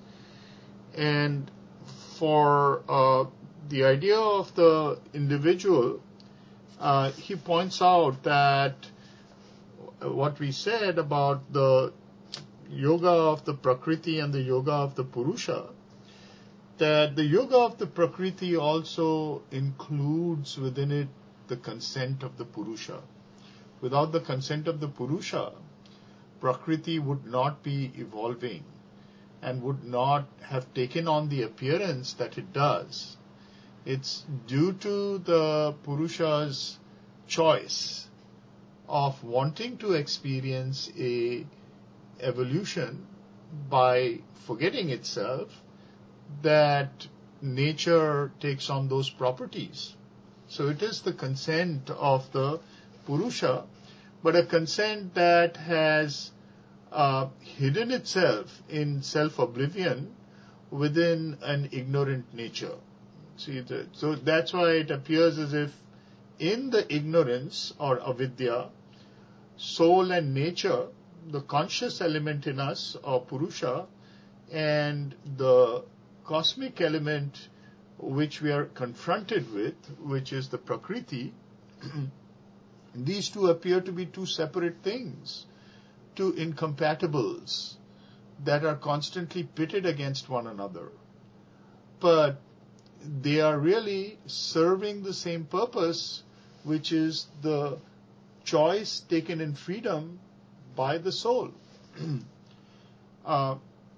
S1: And for uh, the idea of the individual, uh, he points out that what we said about the yoga of the Prakriti and the yoga of the Purusha, that the yoga of the Prakriti also includes within it the consent of the Purusha. Without the consent of the Purusha, Prakriti would not be evolving and would not have taken on the appearance that it does. It's due to the Purusha's choice of wanting to experience a evolution by forgetting itself that nature takes on those properties. So it is the consent of the Purusha, but a consent that has uh, hidden itself in self-oblivion within an ignorant nature. See, the, so that's why it appears as if in the ignorance or avidya, soul and nature, the conscious element in us, or Purusha, and the cosmic element which we are confronted with, which is the Prakriti, these two appear to be two separate things, two incompatibles that are constantly pitted against one another. but they are really serving the same purpose, which is the choice taken in freedom by the soul. uh,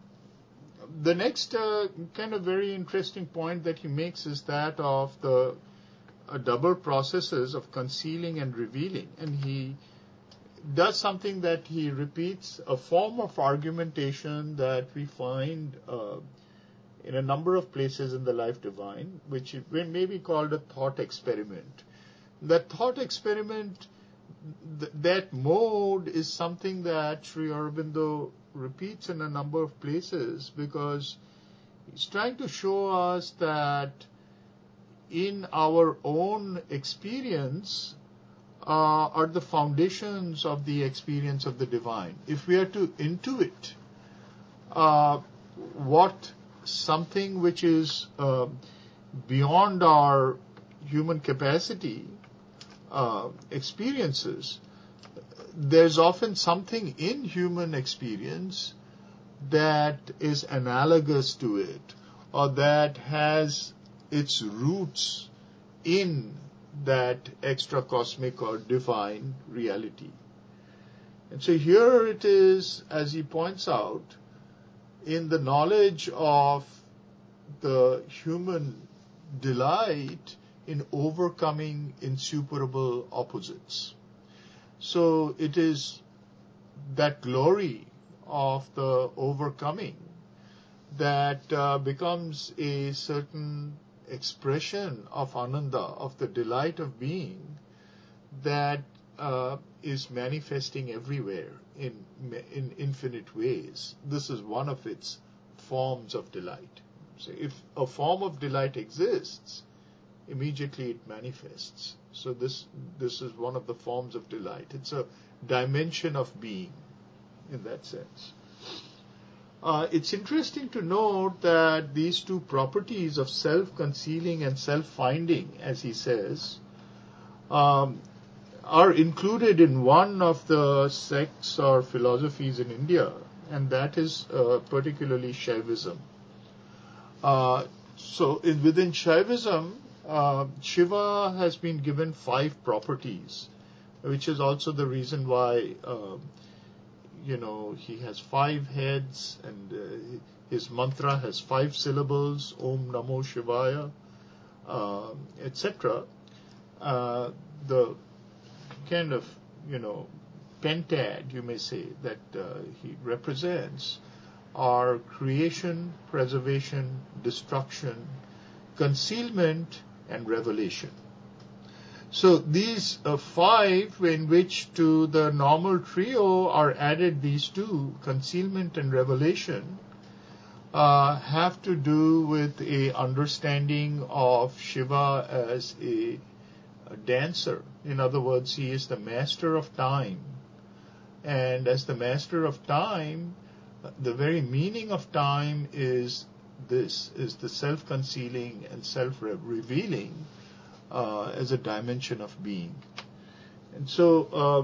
S1: the next uh, kind of very interesting point that he makes is that of the uh, double processes of concealing and revealing. And he does something that he repeats, a form of argumentation that we find uh, in a number of places in the Life Divine, which may be called a thought experiment. That thought experiment, th- that mode is something that Sri Aurobindo repeats in a number of places, because he's trying to show us that in our own experience uh, are the foundations of the experience of the divine. If we are to intuit uh, what something which is uh, beyond our human capacity uh, experiences, there's often something in human experience that is analogous to it, or that has its roots in that extra cosmic or divine reality. And so here it is, as he points out, in the knowledge of the human delight in overcoming insuperable opposites. So it is that glory of the overcoming that uh, becomes a certain expression of ananda, of the delight of being, that uh, is manifesting everywhere in in infinite ways. This is one of its forms of delight. So if a form of delight exists, immediately it manifests. So this this is one of the forms of delight. It's a dimension of being in that sense. Uh, it's interesting to note that these two properties of self-concealing and self-finding, as he says, um, are included in one of the sects or philosophies in India, and that is uh, particularly Shaivism. Uh, so in, within Shaivism, uh, Shiva has been given five properties, which is also the reason why uh, you know, he has five heads, and uh, his mantra has five syllables, Om Namo Shivaya, uh, et cetera. Uh, the kind of, you know, pentad, you may say, that uh, he represents are creation, preservation, destruction, concealment, and revelation. So these uh, five, in which to the normal trio are added these two, concealment and revelation, uh, have to do with a understanding of Shiva as a, a dancer. In other words, he is the master of time. And as the master of time, the very meaning of time is this, is the self-concealing and self-revealing Uh, as a dimension of being. And so, uh,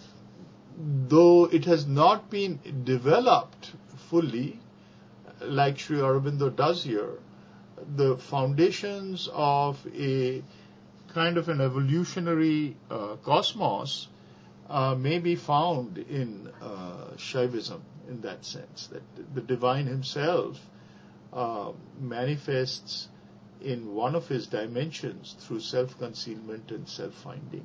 S1: though it has not been developed fully, like Sri Aurobindo does here, the foundations of a kind of an evolutionary uh, cosmos uh, may be found in uh, Shaivism, in that sense, that the divine himself uh, manifests in one of his dimensions through self-concealment and self-finding.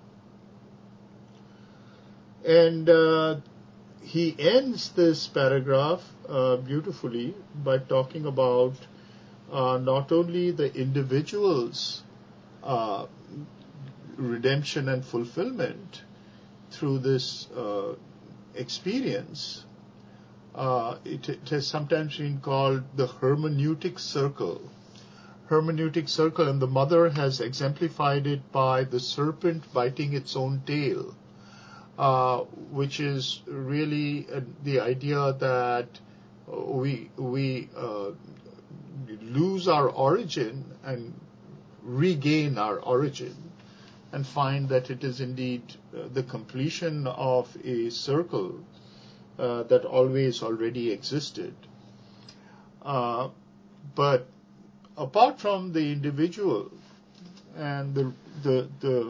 S1: And uh, he ends this paragraph uh, beautifully by talking about uh, not only the individual's uh, redemption and fulfillment through this uh, experience. Uh, it, it has sometimes been called the hermeneutic circle. Hermeneutic circle, and the mother has exemplified it by the serpent biting its own tail, uh, which is really uh, the idea that we we uh, lose our origin and regain our origin, and find that it is indeed uh, the completion of a circle uh, that always already existed. Uh, but apart from the individual and the the the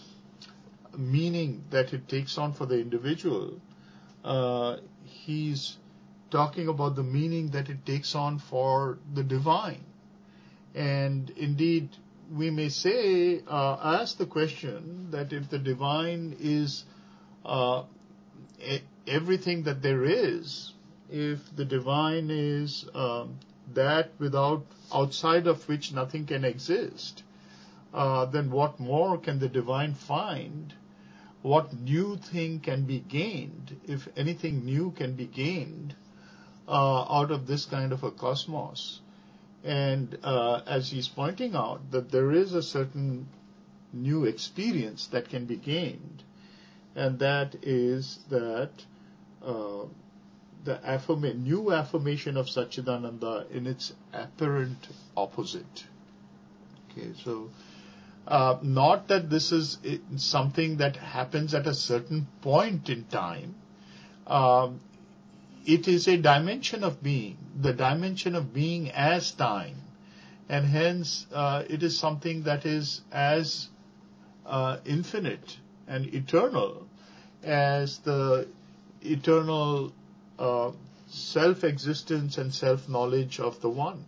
S1: meaning that it takes on for the individual, uh, he's talking about the meaning that it takes on for the divine. And indeed, we may say, uh, ask the question that if the divine is uh, e- everything that there is, if the divine is um, that without outside of which nothing can exist, uh, then what more can the divine find? What new thing can be gained, if anything new can be gained, uh, out of this kind of a cosmos? And uh, as he's pointing out, that there is a certain new experience that can be gained, and that is that uh, the affirma- new affirmation of Satchidananda in its apparent opposite. Okay, so uh, not that this is something that happens at a certain point in time. Um, it is a dimension of being, the dimension of being as time, and hence uh, it is something that is as uh, infinite and eternal as the eternal uh, self-existence and self-knowledge of the One.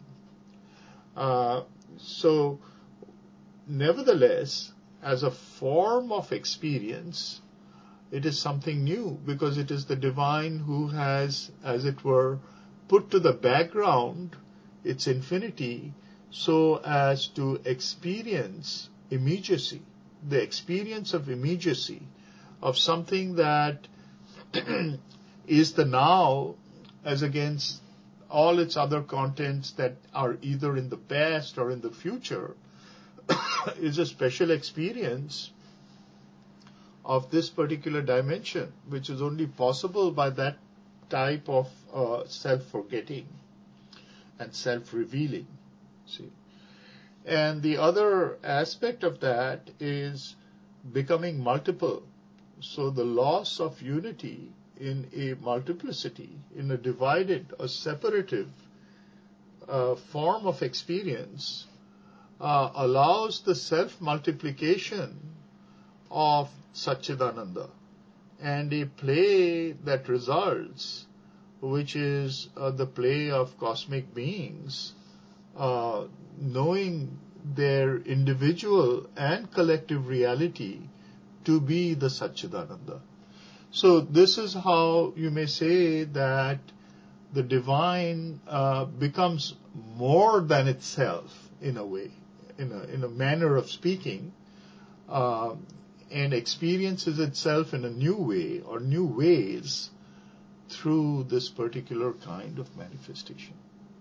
S1: Uh, so, nevertheless, as a form of experience, it is something new, because it is the divine who has, as it were, put to the background its infinity so as to experience immediacy, the experience of immediacy, of something that is the now as against all its other contents that are either in the past or in the future, is a special experience of this particular dimension, which is only possible by that type of uh, self-forgetting and self-revealing. See, and the other aspect of that is becoming multiple. So the loss of unity in a multiplicity, in a divided or separative uh, form of experience, uh, allows the self-multiplication of Satchidananda, and a play that results, which is uh, the play of cosmic beings, uh, knowing their individual and collective reality to be the Satchidananda. So this is how you may say that the divine uh, becomes more than itself, in a way, in a, in a manner of speaking, uh, and experiences itself in a new way or new ways through this particular kind of manifestation.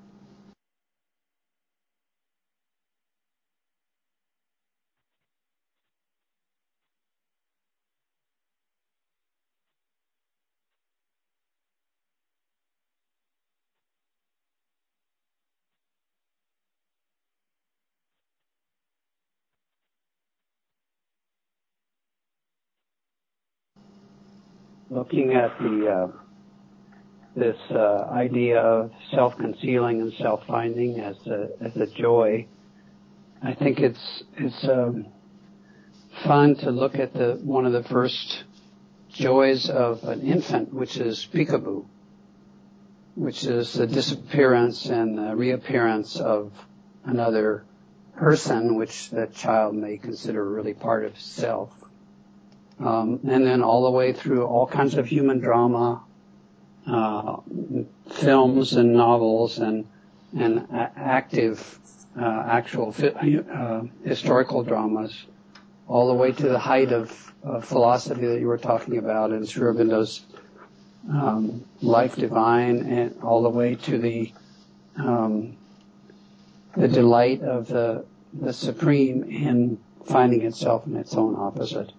S7: Looking at the uh, this uh, idea of self-concealing and self-finding as a as a joy, I think it's it's um, fun to look at the one of the first joys of an infant, which is peekaboo, which is the disappearance and the reappearance of another person, which that child may consider really part of self. Um, and then all the way through all kinds of human drama, uh, films and novels and and a- active, uh, actual fi- uh, historical dramas, all the way to the height of, of philosophy that you were talking about in Sri Aurobindo's um, Life Divine, and all the way to the um, the delight of the the supreme in finding itself in its own opposite.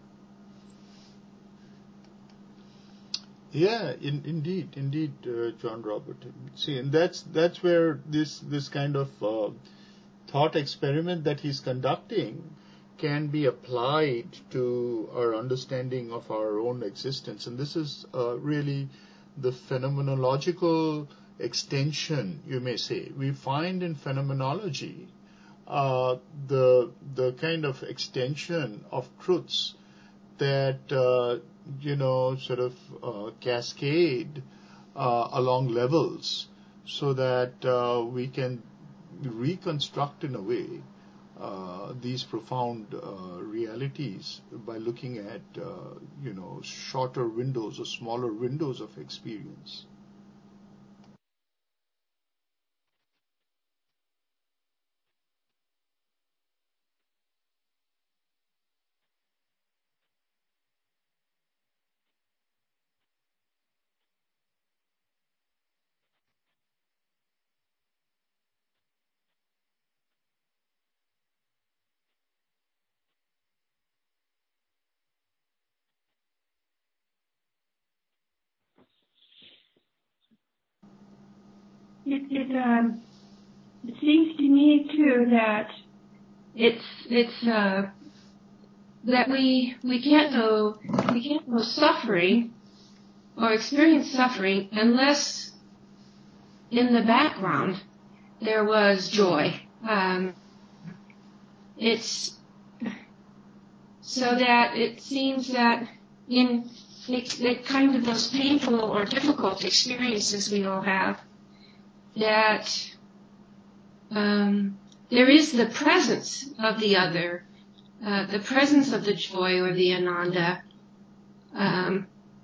S1: Yeah, in, indeed, indeed, uh, John Robert. See, and that's that's where this this kind of uh, thought experiment that he's conducting can be applied to our understanding of our own existence, and this is uh, really the phenomenological extension, you may say. We find in phenomenology uh, the the kind of extension of truths that uh, you know sort of uh, cascade uh, along levels, so that uh, we can reconstruct in a way uh, these profound uh, realities by looking at uh, you know shorter windows or smaller windows of experience.
S6: It it, um, it seems to me too that it's it's uh, that we we can't know we can't know suffering or experience suffering unless in the background there was joy. Um, it's so that it seems that in the, the kind of those painful or difficult experiences we all have, that um, there is the presence of the other, uh, the presence of the joy or the ananda, um,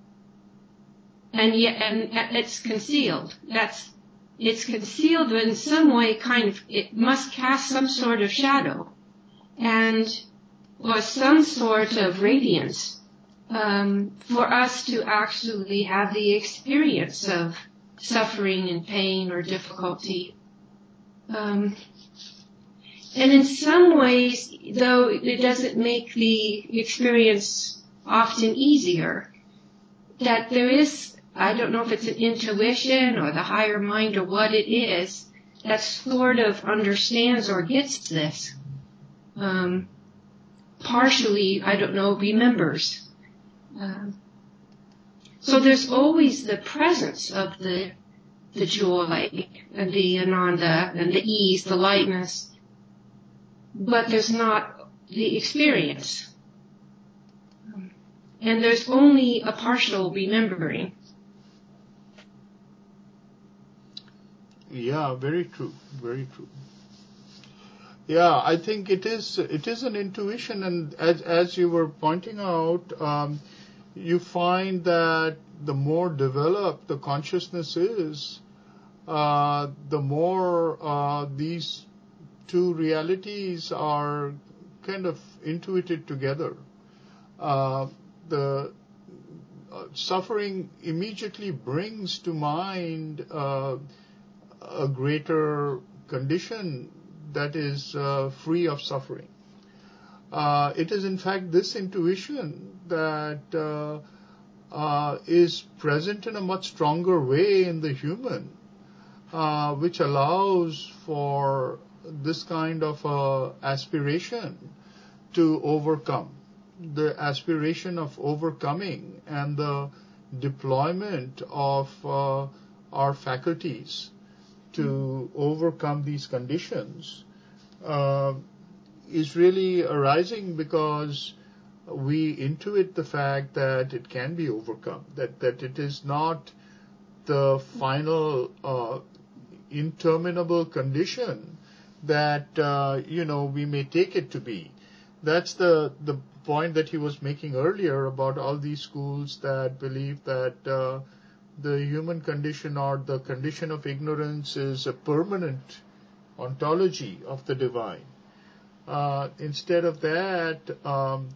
S6: and yet and it's concealed. That's it's concealed in some way. Kind of, it must cast some sort of shadow, and or some sort of radiance um, for us to actually have the experience of suffering and pain or difficulty. Um, and in some ways, though it doesn't make the experience often easier, that there is, I don't know if it's an intuition or the higher mind or what it is, that sort of understands or gets this. Um, partially, I don't know, remembers. Um, So there's always the presence of the the joy and the ananda and the ease, the lightness, but there's not the experience. And there's only a partial remembering.
S1: Yeah, very true, very true. Yeah, I think it is it is an intuition, and as as you were pointing out, um, you find that the more developed the consciousness is, uh, the more uh, these two realities are kind of intuited together. Uh, the uh, suffering immediately brings to mind uh, a greater condition that is uh, free of suffering. Uh, it is in fact this intuition that uh, uh, is present in a much stronger way in the human, uh, which allows for this kind of uh, aspiration to overcome, the aspiration of overcoming and the deployment of uh, our faculties to overcome these conditions uh, is really arising because we intuit the fact that it can be overcome, that, that it is not the final uh, interminable condition that, uh, you know, we may take it to be. That's the, the point that he was making earlier about all these schools that believe that uh, the human condition or the condition of ignorance is a permanent ontology of the divine. Uh, instead of that, um,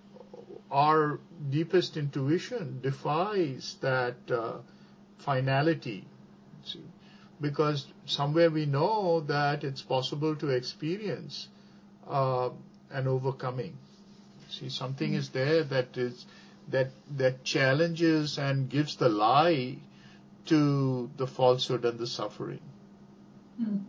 S1: our deepest intuition defies that uh, finality, see, because somewhere we know that it's possible to experience uh, an overcoming. See, something is there that is that that challenges and gives the lie to the falsehood and the suffering.
S6: Mm.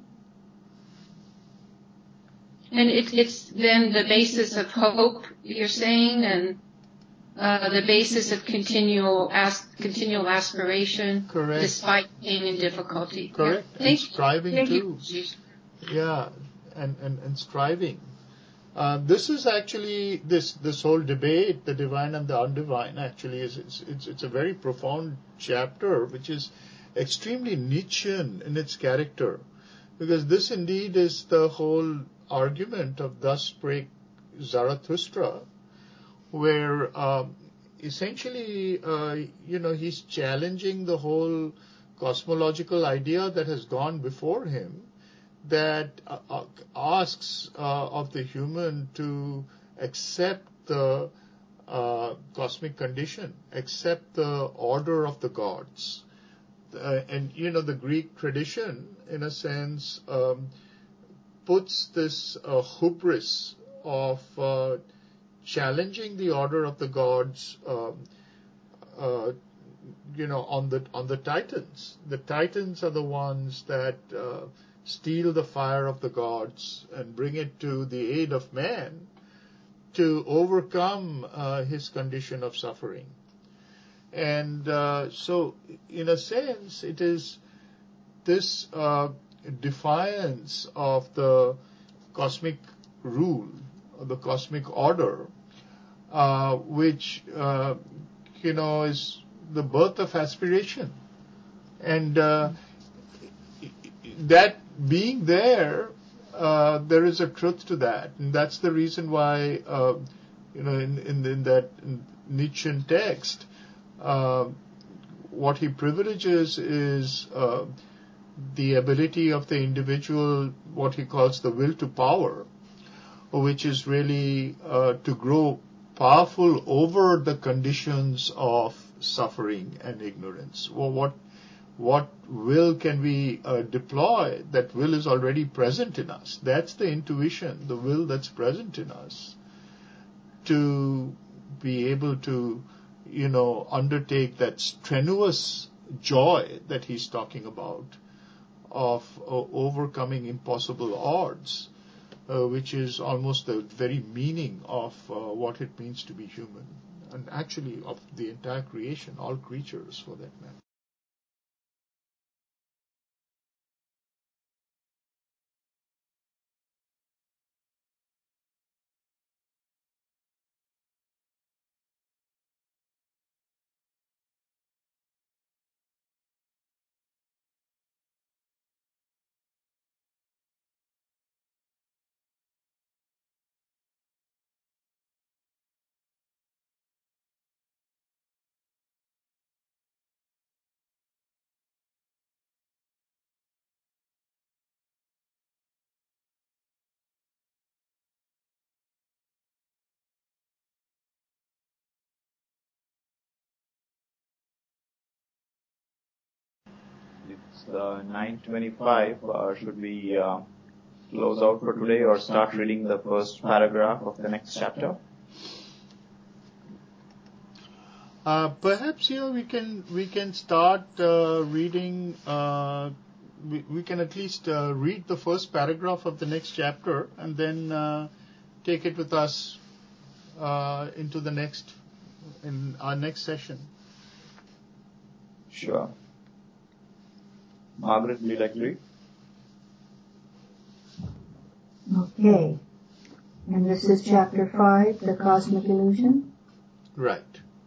S6: And it, it's then the basis of hope, you're saying, and uh, the basis of continual as, continual aspiration,
S1: correct,
S6: despite pain and difficulty.
S1: Correct,
S6: Yeah.
S1: and striving
S6: Thank
S1: too.
S6: You.
S1: Yeah, and, and, and striving. Uh, this is actually, this this whole debate, the divine and the undivine, actually is it's, it's, it's a very profound chapter, which is extremely Nietzschean in its character, because this indeed is the whole argument of Thus Spake Zarathustra, where um, essentially, uh, you know, he's challenging the whole cosmological idea that has gone before him, that uh, asks uh, of the human to accept the uh, cosmic condition, accept the order of the gods. Uh, and, you know, the Greek tradition, in a sense, um, puts this uh, hubris of uh, challenging the order of the gods, um, uh, you know, on the on the Titans. The Titans are the ones that uh, steal the fire of the gods and bring it to the aid of man to overcome uh, his condition of suffering. And uh, so, in a sense, it is this uh, defiance of the cosmic rule, or the cosmic order, uh, which, uh, you know, is the birth of aspiration. And uh, that being there, uh, there is a truth to that. And that's the reason why, uh, you know, in, in, in that Nietzschean text, uh, what he privileges is uh, the ability of the individual, what he calls the will to power, which is really uh, to grow powerful over the conditions of suffering and ignorance. Well, what what will can we uh, deploy? That will is already present in us. That's the intuition, the will that's present in us, to be able to, you know, undertake that strenuous joy that he's talking about of uh, overcoming impossible odds, uh, which is almost the very meaning of uh, what it means to be human, and actually of the entire creation, all creatures for that matter.
S2: It's uh, nine twenty-five. Uh, should we uh, close out for today or start reading the first paragraph of the next chapter?
S1: Uh, perhaps here we can we can start uh, reading. Uh, we, we can at least uh, read the first paragraph of the next chapter and then uh, take it with us uh, into the next in our next session.
S2: Sure. Margaret, would you like to read?
S8: Okay. And this is chapter five, the cosmic illusion?
S1: Right.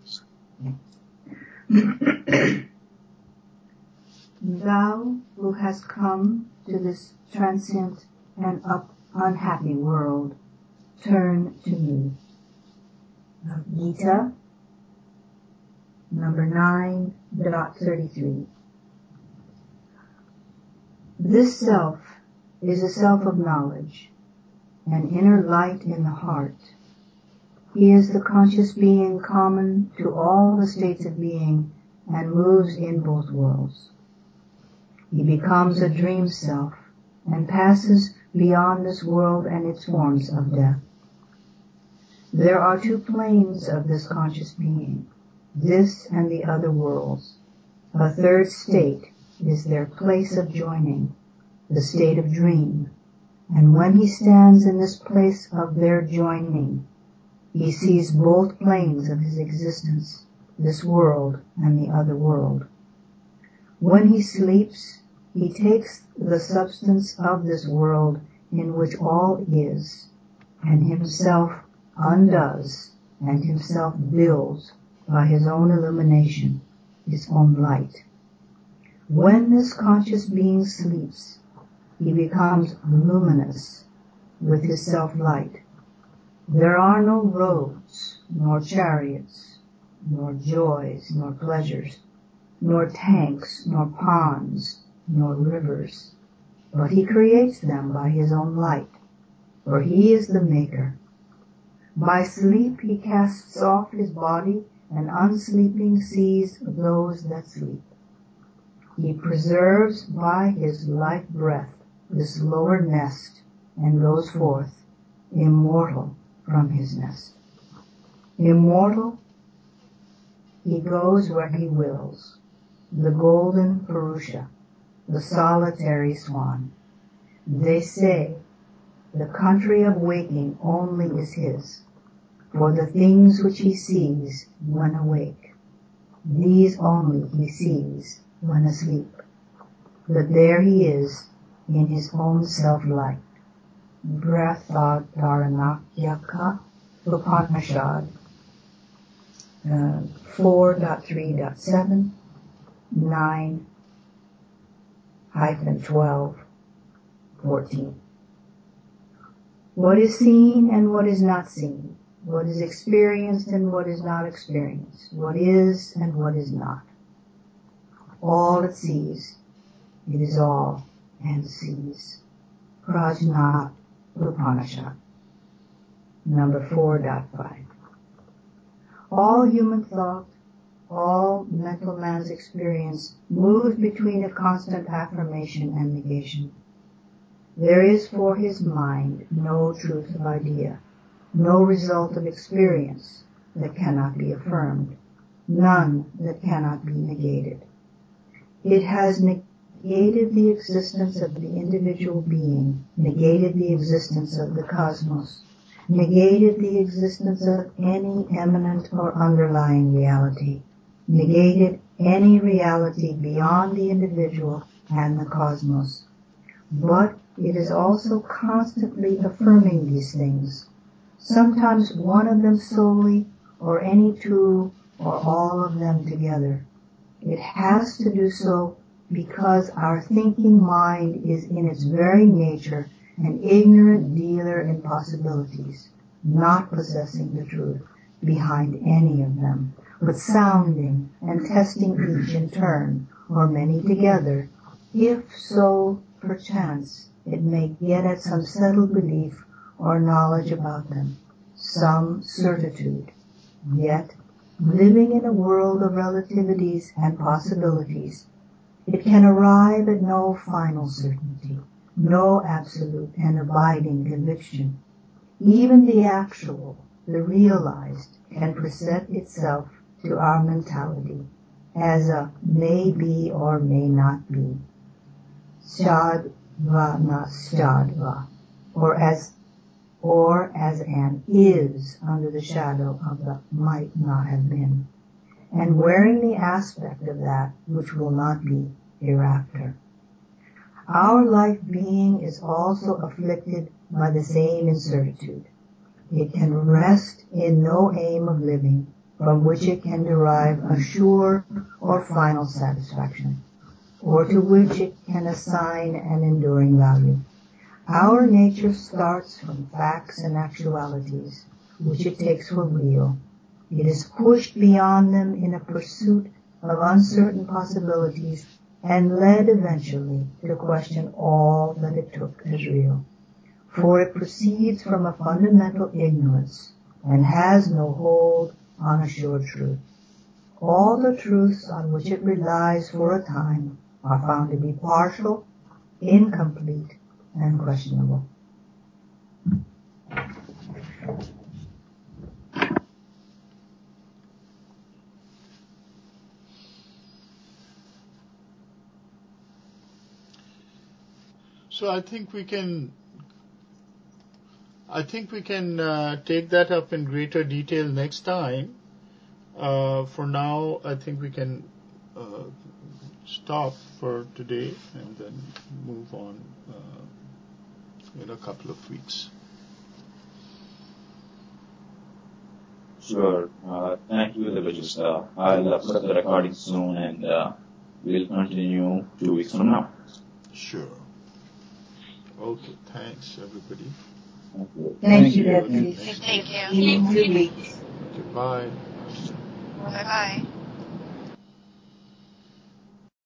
S8: Thou who hast come to this transient and up unhappy world, turn to me. Gita, number nine dot thirty-three. This self is a self of knowledge, an inner light in the heart. He is the conscious being common to all the states of being and moves in both worlds. He becomes a dream self and passes beyond this world and its forms of death. There are two planes of this conscious being, this and the other worlds. A third state is their place of joining, the state of dream. And when he stands in this place of their joining, he sees both planes of his existence, this world and the other world. When he sleeps, he takes the substance of this world in which all is, and himself undoes and himself builds by his own illumination, his own light. When this conscious being sleeps, he becomes luminous with his self-light. There are no roads, nor chariots, nor joys, nor pleasures, nor tanks, nor ponds, nor rivers, but he creates them by his own light, for he is the maker. By sleep he casts off his body, and unsleeping sees those that sleep. He preserves by his life breath this lower nest, and goes forth, immortal, from his nest. Immortal, he goes where he wills, the golden Purusha, the solitary swan. They say the country of waking only is his, for the things which he sees when awake, these only he sees when asleep. But there he is in his own self-light. Brihadaranyaka Upanishad uh, four point three point seven, nine hyphen twelve, fourteen. What is seen and what is not seen, what is experienced and what is not experienced, what is and what is not. All it sees, it is all and sees. Prajna Upanishad, number four point five. All human thought, all mental man's experience moves between a constant affirmation and negation. There is for his mind no truth of idea, no result of experience that cannot be affirmed, none that cannot be negated. It has negated the existence of the individual being, negated the existence of the cosmos, negated the existence of any eminent or underlying reality, negated any reality beyond the individual and the cosmos. But it is also constantly affirming these things, sometimes one of them solely, or any two, or all of them together. It has to do so because our thinking mind is in its very nature an ignorant dealer in possibilities, not possessing the truth behind any of them, but sounding and testing each in turn, or many together, if so, perchance, it may get at some settled belief or knowledge about them, some certitude. Yet, living in a world of relativities and possibilities, it can arrive at no final certainty, no absolute and abiding conviction. Even the actual, the realized, can present itself to our mentality as a may be or may not be, sadva na sadva, or as or as an is under the shadow of the might not have been, and wearing the aspect of that which will not be hereafter. Our life being is also afflicted by the same incertitude. It can rest in no aim of living from which it can derive a sure or final satisfaction, or to which it can assign an enduring value. Our nature starts from facts and actualities, which it takes for real. It is pushed beyond them in a pursuit of uncertain possibilities and led eventually to question all that it took as real. For it proceeds from a fundamental ignorance and has no hold on a sure truth. All the truths on which it relies for a time are found to be partial, incomplete, and questionable.
S1: So I think we can I think we can uh, take that up in greater detail next time. Uh, for now, I think we can uh, stop for today and then move on uh, in a couple of weeks.
S2: Sure. Uh, thank you, Debajusta. Uh, I'll put up the recording soon, and uh, we'll continue two weeks from now.
S1: Sure. Okay, thanks, everybody.
S2: Thank you.
S8: Thank you, Deputy.
S5: Thank you.
S8: See you in two weeks.
S1: Okay, bye.
S5: Bye-bye.